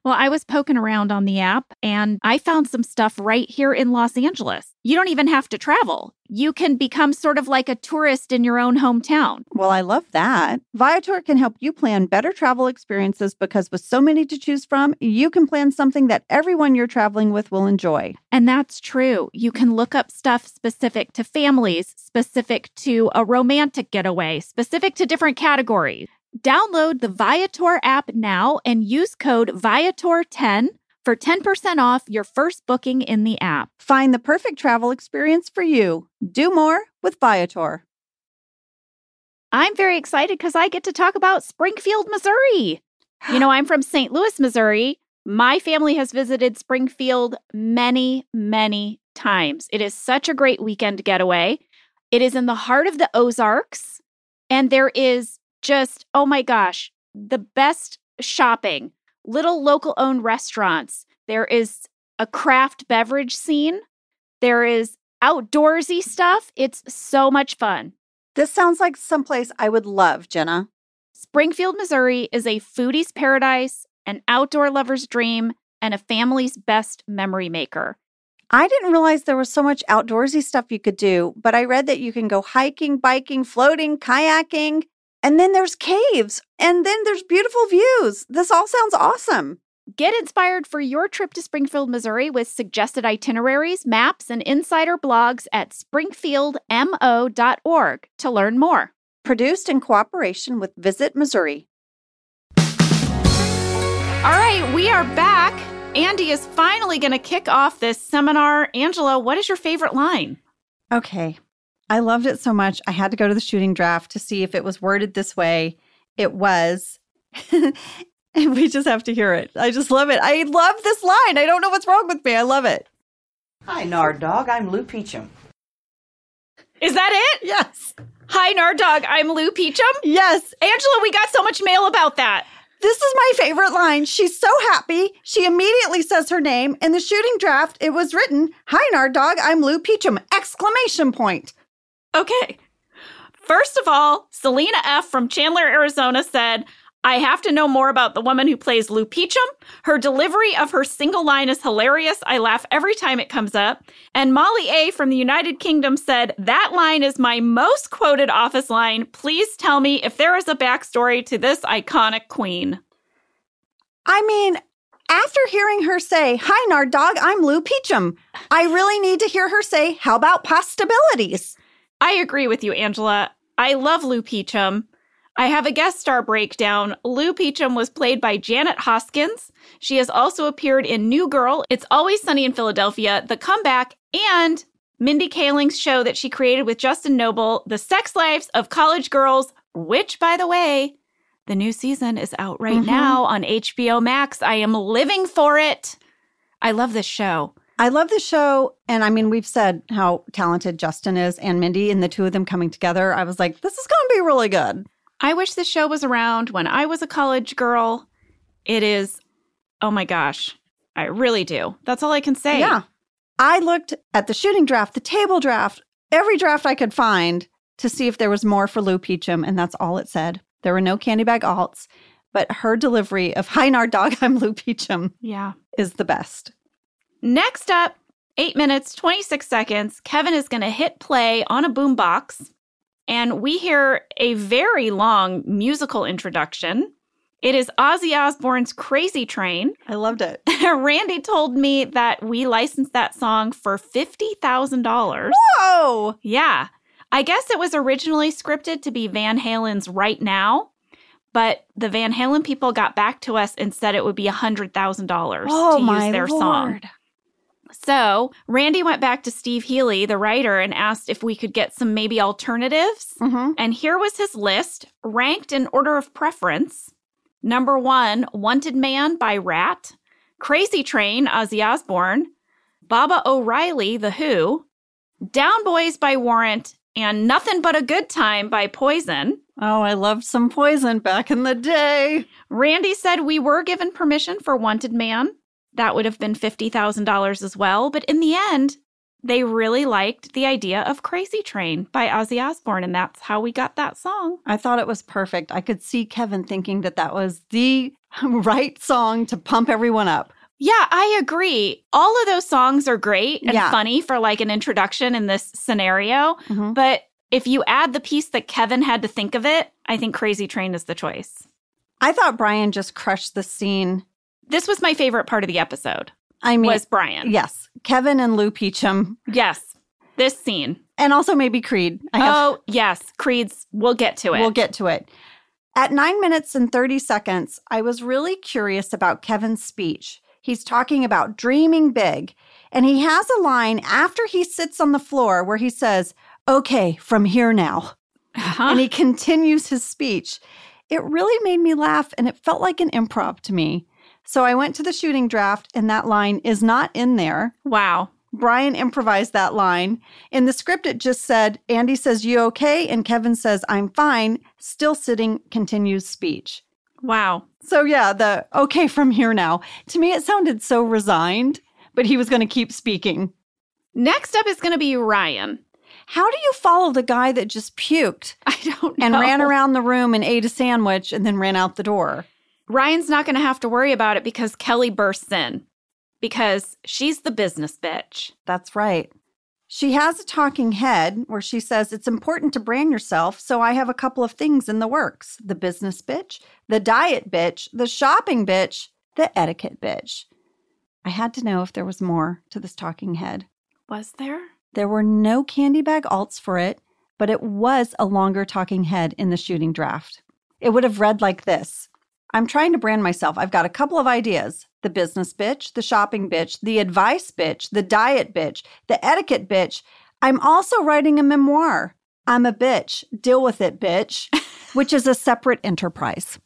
Well, I was poking around on the app and I found some stuff right here in Los Angeles. You don't even have to travel. You can become sort of like a tourist in your own hometown. Well, I love that. Viator can help you plan better travel experiences because with so many to choose from, you can plan something that everyone you're traveling with will enjoy. And that's true. You can look up stuff specific to families, specific to a romantic getaway, specific to different categories. Download the Viator app now and use code Viator10 for 10% off your first booking in the app. Find the perfect travel experience for you. Do more with Viator. I'm very excited because I get to talk about Springfield, Missouri. You know, I'm from St. Louis, Missouri. My family has visited Springfield many, many times. It is such a great weekend getaway. It is in the heart of the Ozarks, and there is just, oh my gosh, the best shopping, little local-owned restaurants. There is a craft beverage scene. There is outdoorsy stuff. It's so much fun. This sounds like someplace I would love, Jenna. Springfield, Missouri is a foodie's paradise, an outdoor lover's dream, and a family's best memory maker. I didn't realize there was so much outdoorsy stuff you could do, but I read that you can go hiking, biking, floating, kayaking, and then there's caves, and then there's beautiful views. This all sounds awesome. Get inspired for your trip to Springfield, Missouri with suggested itineraries, maps, and insider blogs at springfieldmo.org to learn more. Produced in cooperation with Visit Missouri. All right, we are back. Andy is finally going to kick off this seminar. Angela, what is your favorite line? Okay. I loved it so much. I had to go to the shooting draft to see if it was worded this way. It was. And we just have to hear it. I just love it. I love this line. I don't know what's wrong with me. I love it. Hi, Nard Dog. I'm Lou Peachum. Is that it? Yes. Hi, Nard Dog. I'm Lou Peachum. Yes. Angela, we got so much mail about that. This is my favorite line. She's so happy. She immediately says her name. In the shooting draft, it was written, "Hi, Nard Dog. I'm Lou Peachum!" Exclamation point. Okay. First of all, Selena F. from Chandler, Arizona said, I have to know more about the woman who plays Lou Peachum. Her delivery of her single line is hilarious. I laugh every time it comes up. And Molly A. from the United Kingdom said, that line is my most quoted Office line. Please tell me if there is a backstory to this iconic queen. I mean, after hearing her say, "Hi, Nard Dog, I'm Lou Peachum," I really need to hear her say, "How about possibilities?" I agree with you, Angela. I love Lou Peachum. I have a guest star breakdown. Lou Peachum was played by Janet Hoskins. She has also appeared in New Girl, It's Always Sunny in Philadelphia, The Comeback, and Mindy Kaling's show that she created with Justin Noble, The Sex Lives of College Girls, which, by the way, the new season is out right now on HBO Max. I am living for it. I love this show. I love the show. And I mean, we've said how talented Justin is and Mindy, and the two of them coming together. I was like, this is going to be really good. I wish this show was around when I was a college girl. It is, oh my gosh, I really do. That's all I can say. Yeah. I looked at the shooting draft, the table draft, every draft I could find to see if there was more for Lou Peachum, and that's all it said. There were no candy bag alts, but her delivery of "Hi, Nard Dog, I'm Lou Peachum" is the best. Next up, 8 minutes, 26 seconds, Kevin is going to hit play on a boombox, and we hear a very long musical introduction. It is Ozzy Osbourne's Crazy Train. I loved it. Randy told me that we licensed that song for $50,000. Whoa! Yeah. I guess it was originally scripted to be Van Halen's Right Now, but the Van Halen people got back to us and said it would be $100,000 to use their song. So Randy went back to Steve Healy, the writer, and asked if we could get some maybe alternatives. And here was his list, ranked in order of preference. Number 1, Wanted Man by Rat. Crazy Train, Ozzy Osbourne. Baba O'Reilly, The Who. Down Boys by Warrant. And Nothing But a Good Time by Poison. Oh, I loved some Poison back in the day. Randy said we were given permission for Wanted Man. That would have been $50,000 as well. But in the end, they really liked the idea of Crazy Train by Ozzy Osbourne, and that's how we got that song. I thought it was perfect. I could see Kevin thinking that was the right song to pump everyone up. Yeah, I agree. All of those songs are great and funny for like an introduction in this scenario. Mm-hmm. But if you add the piece that Kevin had to think of it, I think Crazy Train is the choice. I thought Brian just crushed the scene. This was my favorite part of the episode. Was Brian. Yes. Kevin and Lou Peachum. Yes. This scene. And also maybe Creed. Yes. Creed's. We'll get to it. At 9 minutes and 30 seconds, I was really curious about Kevin's speech. He's talking about dreaming big. And he has a line after he sits on the floor where he says, "Okay, from here now." Uh-huh. And he continues his speech. It really made me laugh, and it felt like an improv to me. So I went to the shooting draft, and that line is not in there. Wow. Brian improvised that line. In the script, it just said, Andy says, "You okay?" And Kevin says, "I'm fine." Still sitting, continues speech. Wow. So yeah, the "okay from here now." To me, it sounded so resigned, but he was going to keep speaking. Next up is going to be Ryan. How do you follow the guy that just puked? I don't know. And ran around the room and ate a sandwich and then ran out the door? Ryan's not going to have to worry about it because Kelly bursts in. Because she's the business bitch. That's right. She has a talking head where she says it's important to brand yourself, so I have a couple of things in the works. The business bitch, the diet bitch, the shopping bitch, the etiquette bitch. I had to know if there was more to this talking head. Was there? There were no candy bag alts for it, but it was a longer talking head in the shooting draft. It would have read like this. I'm trying to brand myself. I've got a couple of ideas. The business bitch, the shopping bitch, the advice bitch, the diet bitch, the etiquette bitch. I'm also writing a memoir. I'm a bitch. Deal with it, bitch, which is a separate enterprise.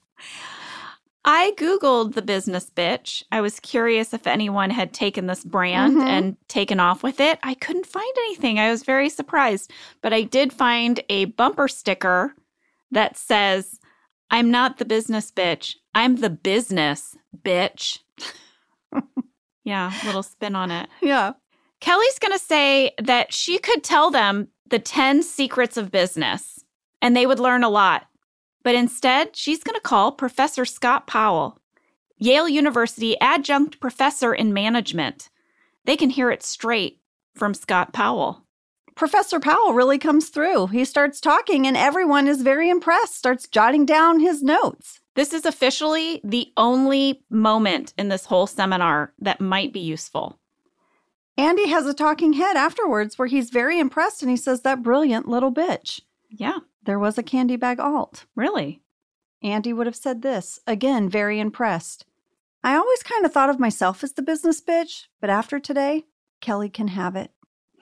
I Googled the business bitch. I was curious if anyone had taken this brand and taken off with it. I couldn't find anything. I was very surprised. But I did find a bumper sticker that says, "I'm not the business bitch. I'm the business bitch." Yeah, little spin on it. Yeah. Kelly's going to say that she could tell them the 10 secrets of business, and they would learn a lot. But instead, she's going to call Professor Scott Powell, Yale University adjunct professor in management. They can hear it straight from Scott Powell. Professor Powell really comes through. He starts talking and everyone is very impressed, starts jotting down his notes. This is officially the only moment in this whole seminar that might be useful. Andy has a talking head afterwards where he's very impressed and he says, "That brilliant little bitch." Yeah. There was a candy bag alt. Really? Andy would have said this, again, very impressed. I always kind of thought of myself as the business bitch, but after today, Kelly can have it.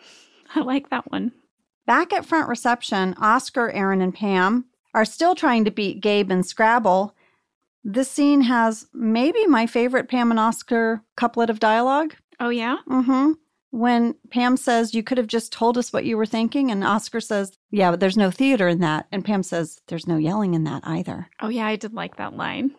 I like that one. Back at front reception, Oscar, Aaron, and Pam are still trying to beat Gabe in Scrabble. This scene has maybe my favorite Pam and Oscar couplet of dialogue. Oh, yeah? Mm-hmm. When Pam says, "You could have just told us what you were thinking," and Oscar says, "Yeah, but there's no theater in that." And Pam says, "There's no yelling in that either." Oh, yeah, I did like that line.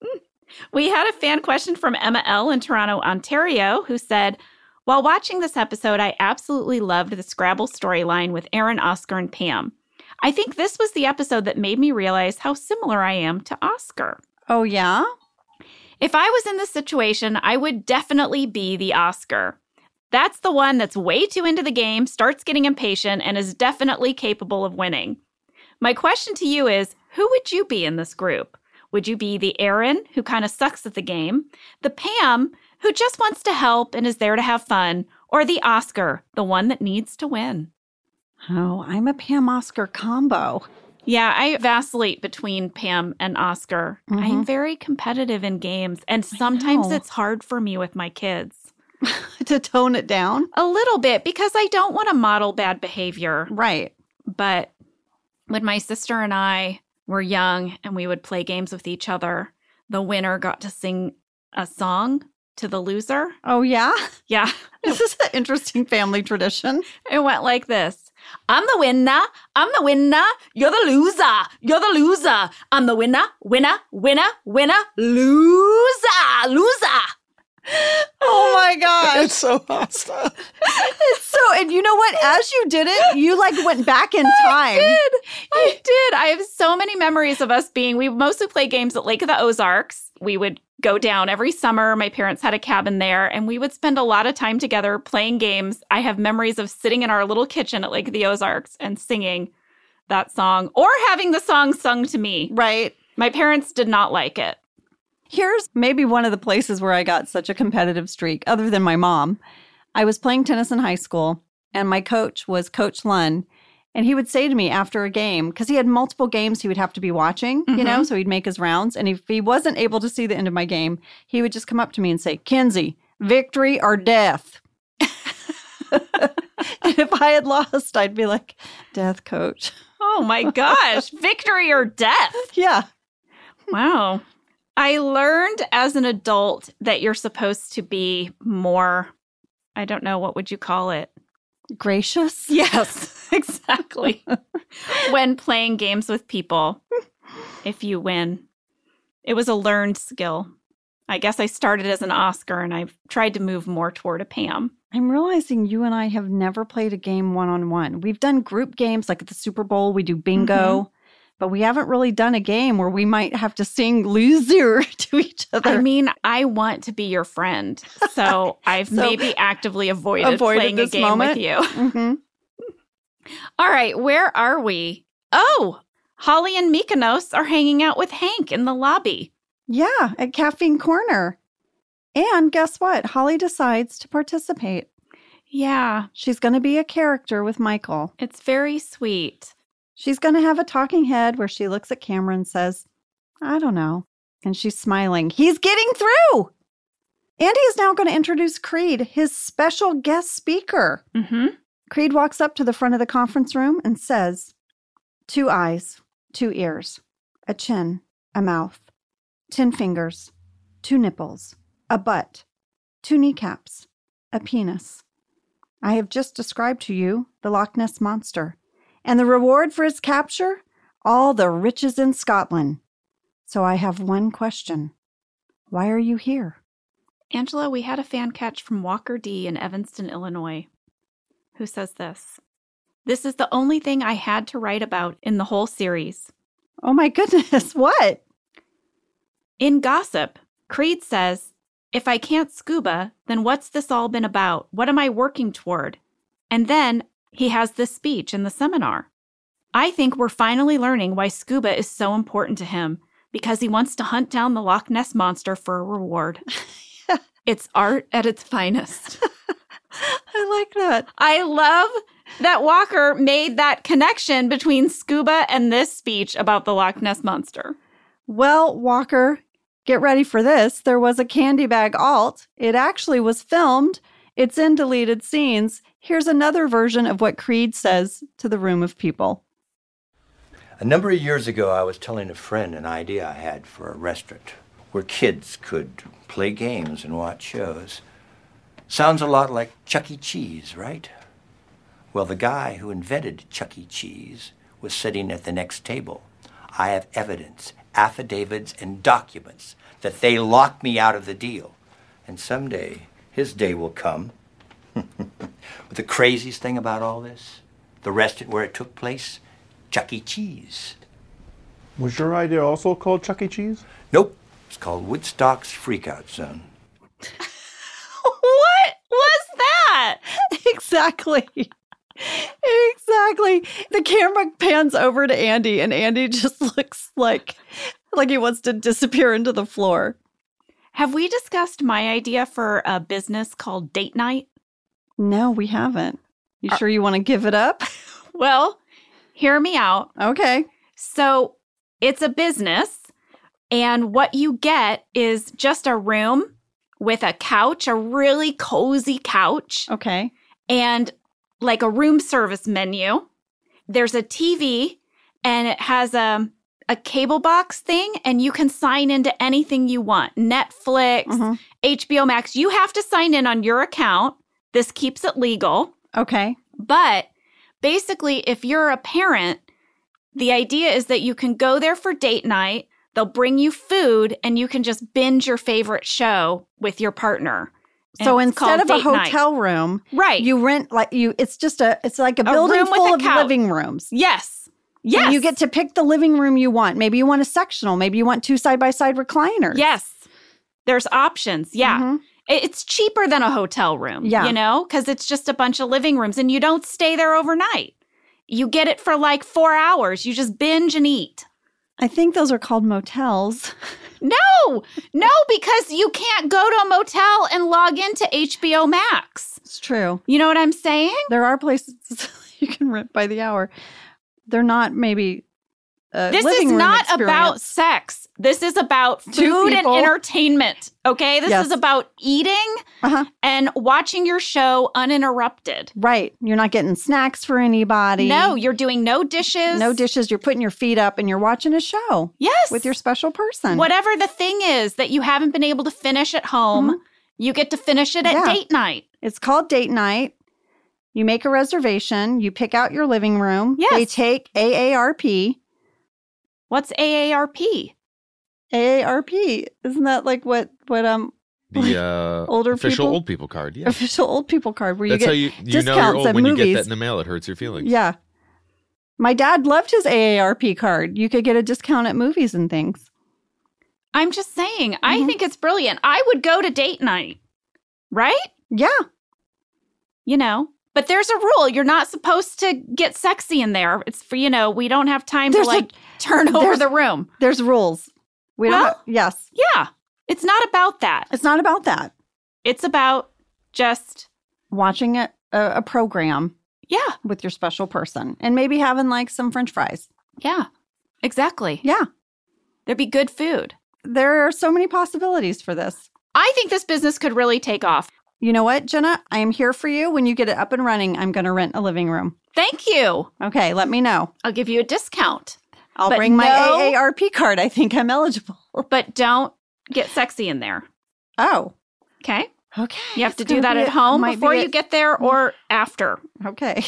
We had a fan question from Emma L. in Toronto, Ontario, who said, "While watching this episode, I absolutely loved the Scrabble storyline with Aaron, Oscar, and Pam. I think this was the episode that made me realize how similar I am to Oscar." Oh, yeah? If I was in this situation, I would definitely be the Oscar. That's the one that's way too into the game, starts getting impatient, and is definitely capable of winning. My question to you is, who would you be in this group? Would you be the Aaron, who kind of sucks at the game, the Pam, who just wants to help and is there to have fun, or the Oscar, the one that needs to win? Oh, I'm a Pam-Oscar combo. Yeah, I vacillate between Pam and Oscar. I'm very competitive in games, and sometimes it's hard for me with my kids. To tone it down? A little bit, because I don't want to model bad behavior. Right. But when my sister and I were young and we would play games with each other, the winner got to sing a song to the loser. Oh, yeah? Yeah. This is an interesting family tradition. It went like this. I'm the winner. I'm the winner. You're the loser. You're the loser. I'm the winner. Winner. Winner. Winner. Loser. Loser. Oh my gosh. It's so hostile. And you know what? As you did it, you like went back in time. I did. I have so many memories of us we mostly play games at Lake of the Ozarks. We would go down every summer. My parents had a cabin there, and we would spend a lot of time together playing games. I have memories of sitting in our little kitchen at Lake of the Ozarks and singing that song or having the song sung to me. Right. My parents did not like it. Here's maybe one of the places where I got such a competitive streak, other than my mom. I was playing tennis in high school, and my coach was Coach Lunn. And he would say to me after a game, because he had multiple games he would have to be watching, you know, so he'd make his rounds. And if he wasn't able to see the end of my game, he would just come up to me and say, Kenzie, victory or death? And if I had lost, I'd be like, death, coach. Oh my gosh, victory or death? Yeah. Wow. I learned as an adult that you're supposed to be more, I don't know, what would you call it? Gracious? Yes, exactly. When playing games with people, if you win. It was a learned skill. I guess I started as an Oscar and I've tried to move more toward a Pam. I'm realizing you and I have never played a game one-on-one. We've done group games like at the Super Bowl. We do bingo. But we haven't really done a game where we might have to sing loser to each other. I mean, I want to be your friend. So I've maybe actively avoided playing a game with you. All right, where are we? Oh, Holly and Mykonos are hanging out with Hank in the lobby. Yeah, at Caffeine Corner. And guess what? Holly decides to participate. Yeah. She's going to be a character with Michael. It's very sweet. She's going to have a talking head where she looks at camera and says, I don't know. And she's smiling. He's getting through. Andy is now going to introduce Creed, his special guest speaker. Creed walks up to the front of the conference room and says, 2 eyes, 2 ears, a chin, a mouth, 10 fingers, 2 nipples, a butt, 2 kneecaps, a penis. I have just described to you the Loch Ness Monster. And the reward for its capture? All the riches in Scotland. So I have one question. Why are you here? Angela, we had a fan catch from Walker D. in Evanston, Illinois, who says this. This is the only thing I had to write about in the whole series. Oh my goodness, what? In Gossip, Creed says, if I can't scuba, then what's this all been about? What am I working toward? And then he has this speech in the seminar. I think we're finally learning why scuba is so important to him, because he wants to hunt down the Loch Ness Monster for a reward. It's art at its finest. I like that. I love that Walker made that connection between scuba and this speech about the Loch Ness Monster. Well, Walker, get ready for this. There was a Candy Bag alt. It actually was filmed. It's in deleted scenes. Here's another version of what Creed says to the room of people. A number of years ago, I was telling a friend an idea I had for a restaurant where kids could play games and watch shows. Sounds a lot like Chuck E. Cheese, right? Well, the guy who invented Chuck E. Cheese was sitting at the next table. I have evidence, affidavits, and documents that they locked me out of the deal. And someday, his day will come. But the craziest thing about all this, the restaurant where it took place, Chuck E. Cheese. Was your idea also called Chuck E. Cheese? Nope. It's called Woodstock's Freakout Zone. What was that? Exactly. Exactly. The camera pans over to Andy, and Andy just looks like he wants to disappear into the floor. Have we discussed my idea for a business called Date Night? No, we haven't. You sure you want to give it up? Well, hear me out. Okay. So it's a business, and what you get is just a room with a couch, a really cozy couch. Okay. And like a room service menu. There's a TV, and it has a cable box thing, and you can sign into anything you want. Netflix, HBO Max. You have to sign in on your account. This keeps it legal. Okay. But basically, if you're a parent, the idea is that you can go there for date night. They'll bring you food, and you can just binge your favorite show with your partner. So And it's instead called of a date night. hotel room, Right. you rent it's like a building room with full a of couch. living rooms. Yes. Yes. And you get to pick the living room you want. Maybe you want a sectional. Maybe you want 2 side-by-side recliners. Yes. There's options. Yeah. Mhm. It's cheaper than a hotel room, Yeah. you know, because it's just a bunch of living rooms and you don't stay there overnight. You get it for like 4 hours. You just binge and eat. I think those are called motels. No, because you can't go to a motel and log into HBO Max. It's true. You know what I'm saying? There are places you can rent by the hour. They're not maybe This living is room not experience. about sex. This is about food and people. entertainment. Okay? This Yes. is about eating and watching your show uninterrupted. Right. You're not getting snacks for anybody. No, you're doing no dishes. No dishes. You're putting your feet up and you're watching a show. Yes. With your special person. Whatever the thing is that you haven't been able to finish at home, you get to finish it at Yeah. date night. It's called date night. You make a reservation. You pick out your living room. Yes. They take AARP. What's AARP? AARP. Isn't that like what The Older official people? old people card. Yeah. official old people card where That's you how get you know discounts you're old at when you movies. get that in the mail. It hurts your feelings. Yeah. My dad loved his AARP card. You could get a discount at movies and things. I'm just saying, I think it's brilliant. I would go to date night, right? Yeah. You know, but there's a rule. You're not supposed to get sexy in there. It's for, you know, we don't have time There's to like turn over there's- the room. There's rules. We Well- don't. Yes. Yeah. It's not about that. It's not about that. It's about just, Watching a program yeah, with your special person and maybe having like some French fries. yeah, exactly. Yeah. There'd be good food. There are so many possibilities for this. I think this business could really take off. You know what, Jenna? I am here for you. When you get it up and running, I'm going to rent a living room. Thank you. Okay, let me know. I'll give you a discount. I'll But bring my no- AARP card. I think I'm eligible. But don't get sexy in there. Oh, Okay? okay. You have to It's do gonna that be at it. home Might be before you it. get there or after. Okay.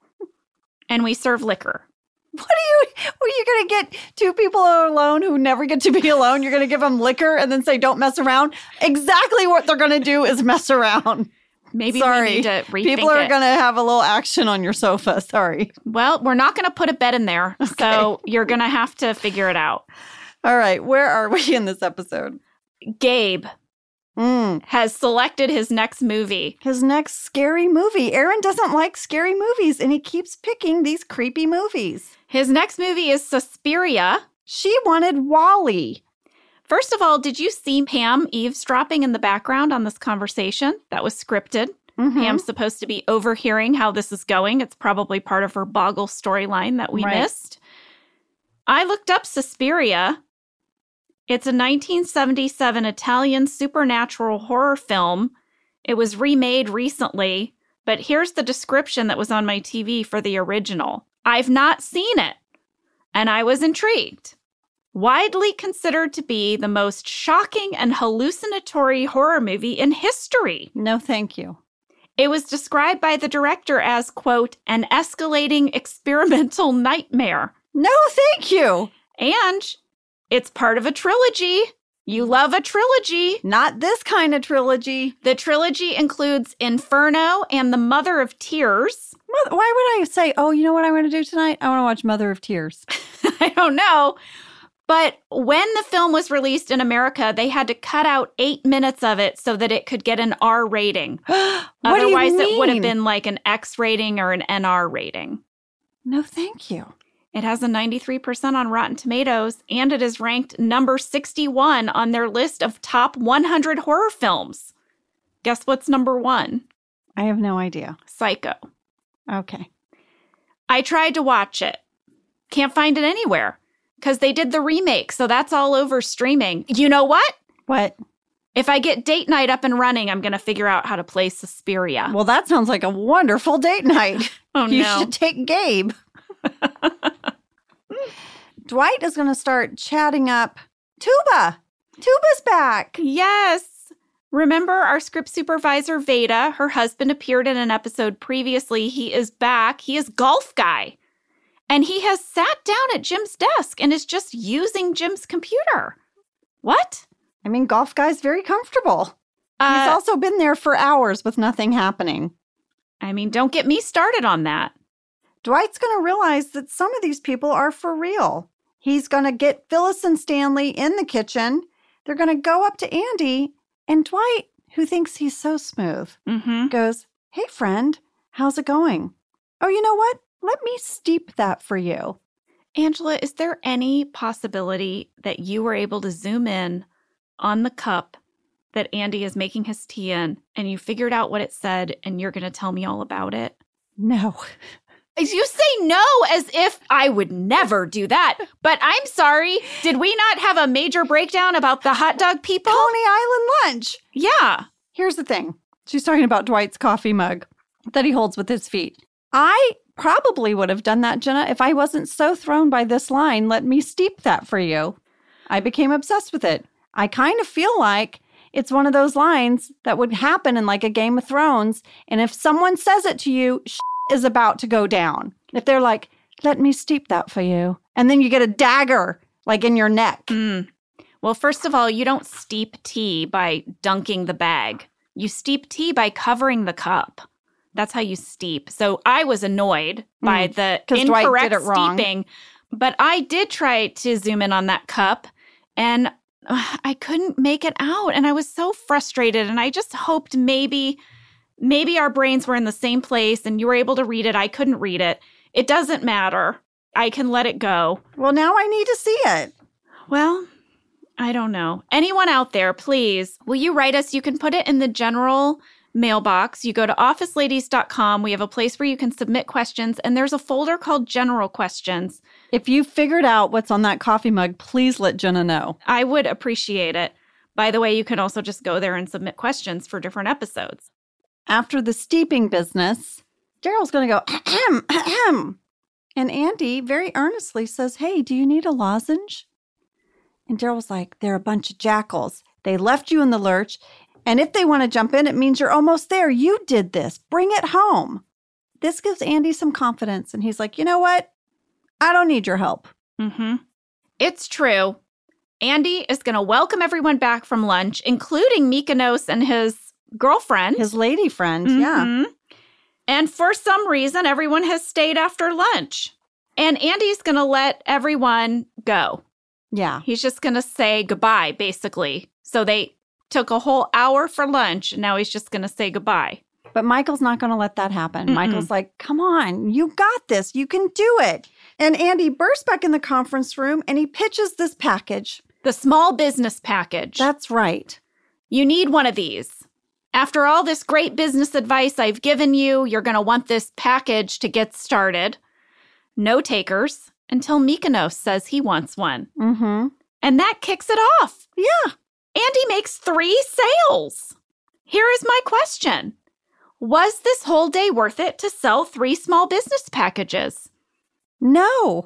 And we serve liquor. What are you going to get 2 people alone who never get to be alone? You're going to give them liquor and then say, don't mess around? Exactly what they're going to do is mess around. Maybe Sorry. we need to rethink People are it. going to have a little action on your sofa. Sorry. Well, we're not going to put a bed in there. So you're going to have to figure it out. All right. Where are we in this episode? Gabe has selected his next movie. His next scary movie. Aaron doesn't like scary movies, and he keeps picking these creepy movies. His next movie is Suspiria. She wanted Wall-E. First of all, did you see Pam eavesdropping in the background on this conversation? That was scripted. Pam's supposed to be overhearing how this is going. It's probably part of her Boggle storyline that we Right. missed. I looked up Suspiria. It's a 1977 Italian supernatural horror film. It was remade recently, but here's the description that was on my TV for the original. I've not seen it, and I was intrigued. Widely considered to be the most shocking and hallucinatory horror movie in history. No, thank you. It was described by the director as, quote, an escalating experimental nightmare. No, thank you. And it's part of a trilogy. You love a trilogy. Not this kind of trilogy. The trilogy includes Inferno and The Mother of Tears. Why would I say, oh, you know what I'm going to do tonight? I want to watch Mother of Tears. I don't know. But when the film was released in America, they had to cut out 8 minutes of it so that it could get an R rating. Otherwise, it would have been like an X rating or an NR rating. No, thank you. It has a 93% on Rotten Tomatoes, and it is ranked number 61 on their list of top 100 horror films. Guess what's number 1? I have no idea. Psycho. Okay. I tried to watch it. Can't find it anywhere because they did the remake, so that's all over streaming. You know what? What? If I get date night up and running, I'm going to figure out how to play Suspiria. Well, that sounds like a wonderful date night. Oh, You no. should take Gabe. Dwight is going to start chatting up Tuba. Tuba's back. Yes. Remember our script supervisor, Veda? Her husband appeared in an episode previously. He is back. He is Golf Guy. And he has sat down at Jim's desk and is just using Jim's computer. What? I mean, Golf Guy's very comfortable. He's also been there for hours with nothing happening. I mean, don't get me started on that. Dwight's going to realize that some of these people are for real. He's going to get Phyllis and Stanley in the kitchen. They're going to go up to Andy, and Dwight, who thinks he's so smooth, goes, "Hey, friend, how's it going? Oh, you know what? Let me steep that for you." Angela, is there any possibility that you were able to zoom in on the cup that Andy is making his tea in, and you figured out what it said, and you're going to tell me all about it? No. You say no as if I would never do that. But I'm sorry, did we not have a major breakdown about the hot dog people? Coney Island lunch. Yeah. Here's the thing. She's talking about Dwight's coffee mug that he holds with his feet. I probably would have done that, Jenna, if I wasn't so thrown by this line, "Let me steep that for you." I became obsessed with it. I kind of feel like it's one of those lines that would happen in like a Game of Thrones. And if someone says it to you, is about to go down. If they're like, "Let me steep that for you," and then you get a dagger like in your neck. Well, first of all, you don't steep tea by dunking the bag. You steep tea by covering the cup. That's how you steep. So I was annoyed by the incorrect steeping, but I did try to zoom in on that cup, and I couldn't make it out. And I was so frustrated, and I just hoped maybe our brains were in the same place and you were able to read it. I couldn't read it. It doesn't matter. I can let it go. Well, now I need to see it. Well, I don't know. Anyone out there, please, will you write us? You can put it in the general mailbox. You go to officeladies.com. We have a place where you can submit questions, and there's a folder called General Questions. If you figured out what's on that coffee mug, please let Jenna know. I would appreciate it. By the way, you can also just go there and submit questions for different episodes. After the steeping business, Daryl's going to go, ahem, ahem. And Andy very earnestly says, "Hey, do you need a lozenge?" And Daryl's like, "They're a bunch of jackals. They left you in the lurch. And if they want to jump in, it means you're almost there. You did this. Bring it home." This gives Andy some confidence. And he's like, "You know what? I don't need your help." It's true. Andy is going to welcome everyone back from lunch, including Mykonos and his girlfriend. His lady friend, yeah. And for some reason, everyone has stayed after lunch. And Andy's going to let everyone go. Yeah. He's just going to say goodbye, basically. So they took a whole hour for lunch, and now he's just going to say goodbye. But Michael's not going to let that happen. Michael's like, "Come on, you got this. You can do it." And Andy bursts back in the conference room, and he pitches this package. The small business package. That's right. You need one of these. After all this great business advice I've given you, you're going to want this package to get started. No takers until Mykonos says he wants one. And that kicks it off. Yeah. Andy makes 3 sales. Here is my question. Was this whole day worth it to sell 3 small business packages? No.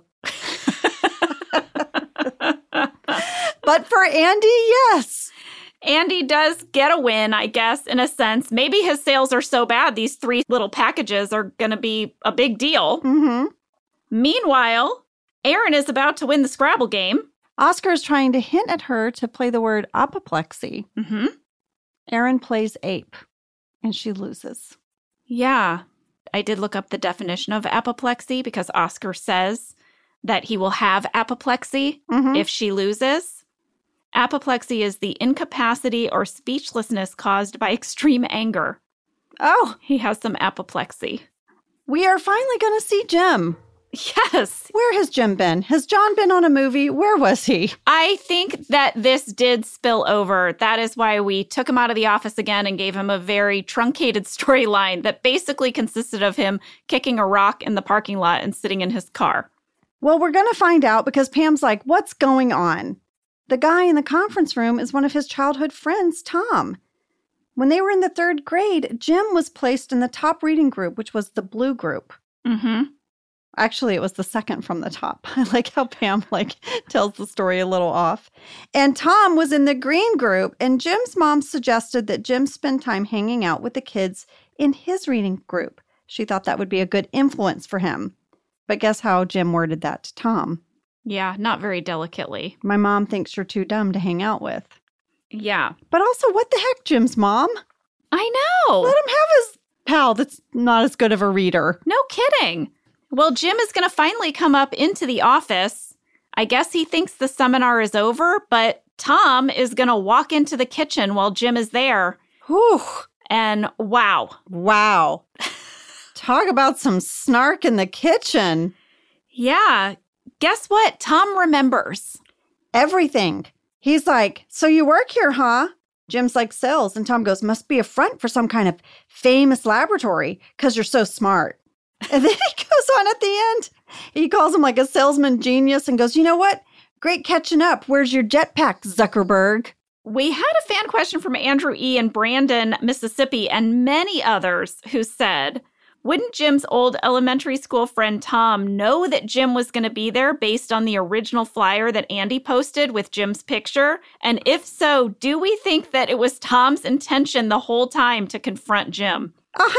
But for Andy, yes. Andy does get a win, I guess, in a sense. Maybe his sales are so bad, these 3 little packages are going to be a big deal. Meanwhile, Erin is about to win the Scrabble game. Oscar is trying to hint at her to play the word apoplexy. Erin plays ape, and she loses. Yeah. I did look up the definition of apoplexy because Oscar says that he will have apoplexy if she loses. Apoplexy is the incapacity or speechlessness caused by extreme anger. Oh. He has some apoplexy. We are finally going to see Jim. Yes. Where has Jim been? Has John been on a movie? Where was he? I think that this did spill over. That is why we took him out of the office again and gave him a very truncated storyline that basically consisted of him kicking a rock in the parking lot and sitting in his car. Well, we're going to find out because Pam's like, "What's going on?" The guy in the conference room is one of his childhood friends, Tom. When they were in the 3rd grade, Jim was placed in the top reading group, which was the blue group. Actually, it was the second from the top. I like how Pam tells the story a little off. And Tom was in the green group, and Jim's mom suggested that Jim spend time hanging out with the kids in his reading group. She thought that would be a good influence for him. But guess how Jim worded that to Tom? Yeah, not very delicately. My mom thinks you're too dumb to hang out with. Yeah. But also, what the heck, Jim's mom? I know. Let him have his pal that's not as good of a reader. No kidding. Well, Jim is going to finally come up into the office. I guess he thinks the seminar is over, but Tom is going to walk into the kitchen while Jim is there. Whew. And wow. Wow. Talk about some snark in the kitchen. Yeah. Guess what? Tom remembers. Everything. He's like, so you work here, huh? Jim's like, sales. And Tom goes, must be a front for some kind of famous laboratory because you're so smart. And then he goes on at the end. He calls him like a salesman genius and goes, you know what? Great catching up. Where's your jetpack, Zuckerberg? We had a fan question from Andrew E. in Brandon, Mississippi, and many others who said, wouldn't Jim's old elementary school friend Tom know that Jim was going to be there based on the original flyer that Andy posted with Jim's picture? And if so, do we think that it was Tom's intention the whole time to confront Jim?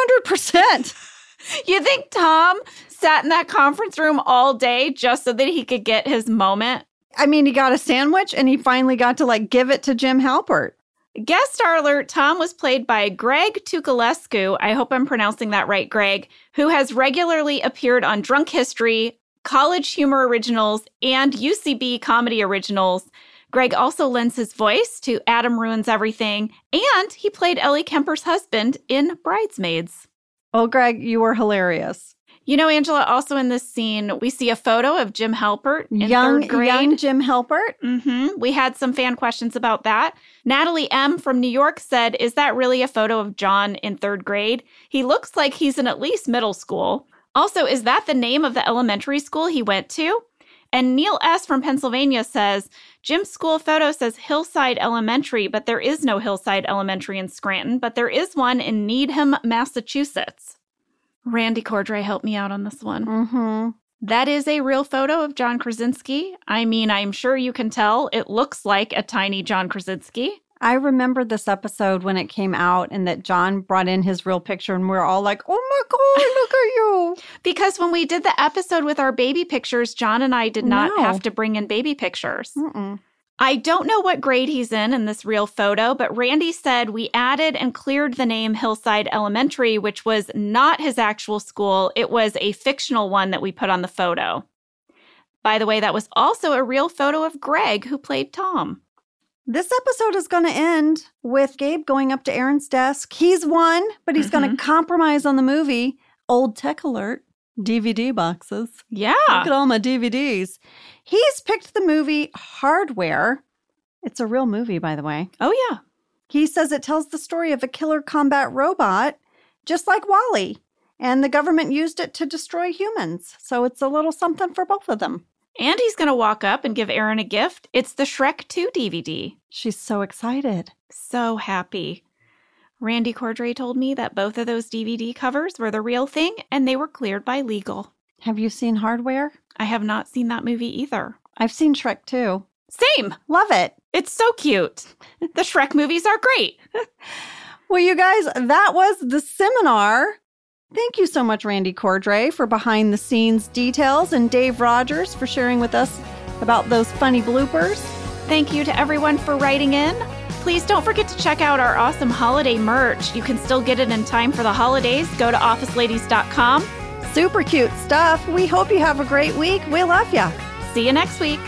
100%. You think Tom sat in that conference room all day just so that he could get his moment? I mean, he got a sandwich and he finally got to give it to Jim Halpert. Guest star alert, Tom was played by Greg Tukulescu, I hope I'm pronouncing that right, Greg, who has regularly appeared on Drunk History, College Humor Originals, and UCB Comedy Originals. Greg also lends his voice to Adam Ruins Everything, and he played Ellie Kemper's husband in Bridesmaids. Oh, Greg, you were hilarious. You know, Angela, also in this scene, we see a photo of Jim Halpert in third grade. Young Jim Halpert? Mm-hmm. We had some fan questions about that. Natalie M. from New York said, is that really a photo of John in third grade? He looks like he's in at least middle school. Also, is that the name of the elementary school he went to? And Neil S. from Pennsylvania says, Jim's school photo says Hillside Elementary, but there is no Hillside Elementary in Scranton, but there is one in Needham, Massachusetts. Randy Cordray helped me out on this one. Mm-hmm. That is a real photo of John Krasinski. I mean, I'm sure you can tell it looks like a tiny John Krasinski. I remember this episode when it came out and that John brought in his real picture and we were all like, oh my God, look at you. Because when we did the episode with our baby pictures, John and I did not have to bring in baby pictures. Mm-mm. I don't know what grade he's in this real photo, but Randy said we added and cleared the name Hillside Elementary, which was not his actual school. It was a fictional one that we put on the photo. By the way, that was also a real photo of Greg, who played Tom. This episode is going to end with Gabe going up to Aaron's desk. He's won, but he's going to compromise on the movie. Old tech alert. DVD boxes. Yeah. Look at all my DVDs. He's picked the movie Hardware. It's a real movie, by the way. Oh, yeah. He says it tells the story of a killer combat robot, just like WALL-E. And the government used it to destroy humans. So it's a little something for both of them. And he's going to walk up and give Erin a gift. It's the Shrek 2 DVD. She's so excited. So happy. Randy Cordray told me that both of those DVD covers were the real thing and they were cleared by legal. Have you seen Hardware? I have not seen that movie either. I've seen Shrek 2. Same. Love it. It's so cute. The Shrek movies are great. Well, you guys, that was the seminar. Thank you so much, Randy Cordray, for behind-the-scenes details, and Dave Rogers for sharing with us about those funny bloopers. Thank you to everyone for writing in. Please don't forget to check out our awesome holiday merch. You can still get it in time for the holidays. Go to officeladies.com. Super cute stuff. We hope you have a great week. We love ya. See you next week.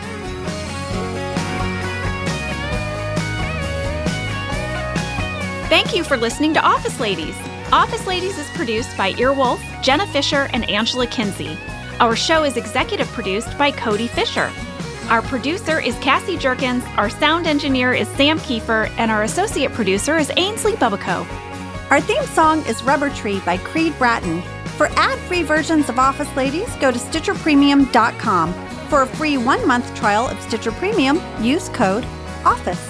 Thank you for listening to Office Ladies. Office Ladies is produced by Earwolf, Jenna Fisher, and Angela Kinsey. Our show is executive produced by Cody Fisher. Our producer is Cassie Jerkins, our sound engineer is Sam Kiefer, and our associate producer is Ainsley Bubico. Our theme song is Rubber Tree by Creed Bratton. For ad-free versions of Office Ladies, go to StitcherPremium.com. For a free 1-month trial of Stitcher Premium, use code OFFICE.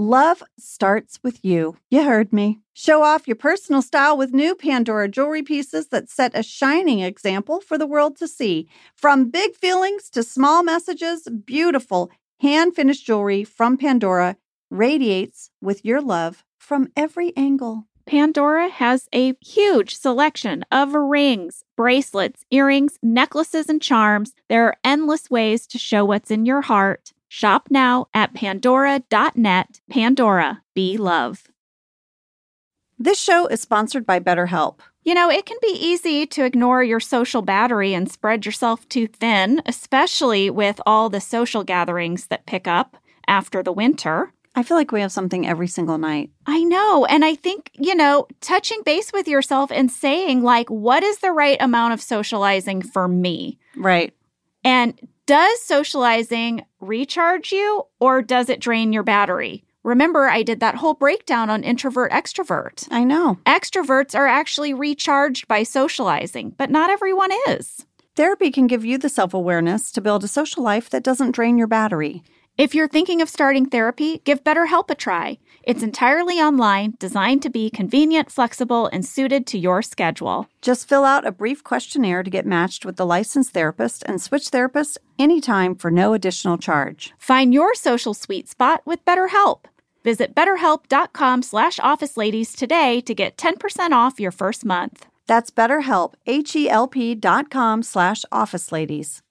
Love starts with you. You heard me. Show off your personal style with new Pandora jewelry pieces that set a shining example for the world to see. From big feelings to small messages, beautiful hand-finished jewelry from Pandora radiates with your love from every angle. Pandora has a huge selection of rings, bracelets, earrings, necklaces, and charms. There are endless ways to show what's in your heart. Shop now at pandora.net. Pandora, be love. This show is sponsored by BetterHelp. You know, it can be easy to ignore your social battery and spread yourself too thin, especially with all the social gatherings that pick up after the winter. I feel like we have something every single night. I know. And I think, touching base with yourself and saying, what is the right amount of socializing for me? Right. And does socializing recharge you or does it drain your battery? Remember, I did that whole breakdown on introvert-extrovert. I know. Extroverts are actually recharged by socializing, but not everyone is. Therapy can give you the self-awareness to build a social life that doesn't drain your battery. If you're thinking of starting therapy, give BetterHelp a try. It's entirely online, designed to be convenient, flexible, and suited to your schedule. Just fill out a brief questionnaire to get matched with the licensed therapist and switch therapists anytime for no additional charge. Find your social sweet spot with BetterHelp. Visit BetterHelp.com/OfficeLadies today to get 10% off your first month. That's BetterHelp, HELP.com/OfficeLadies.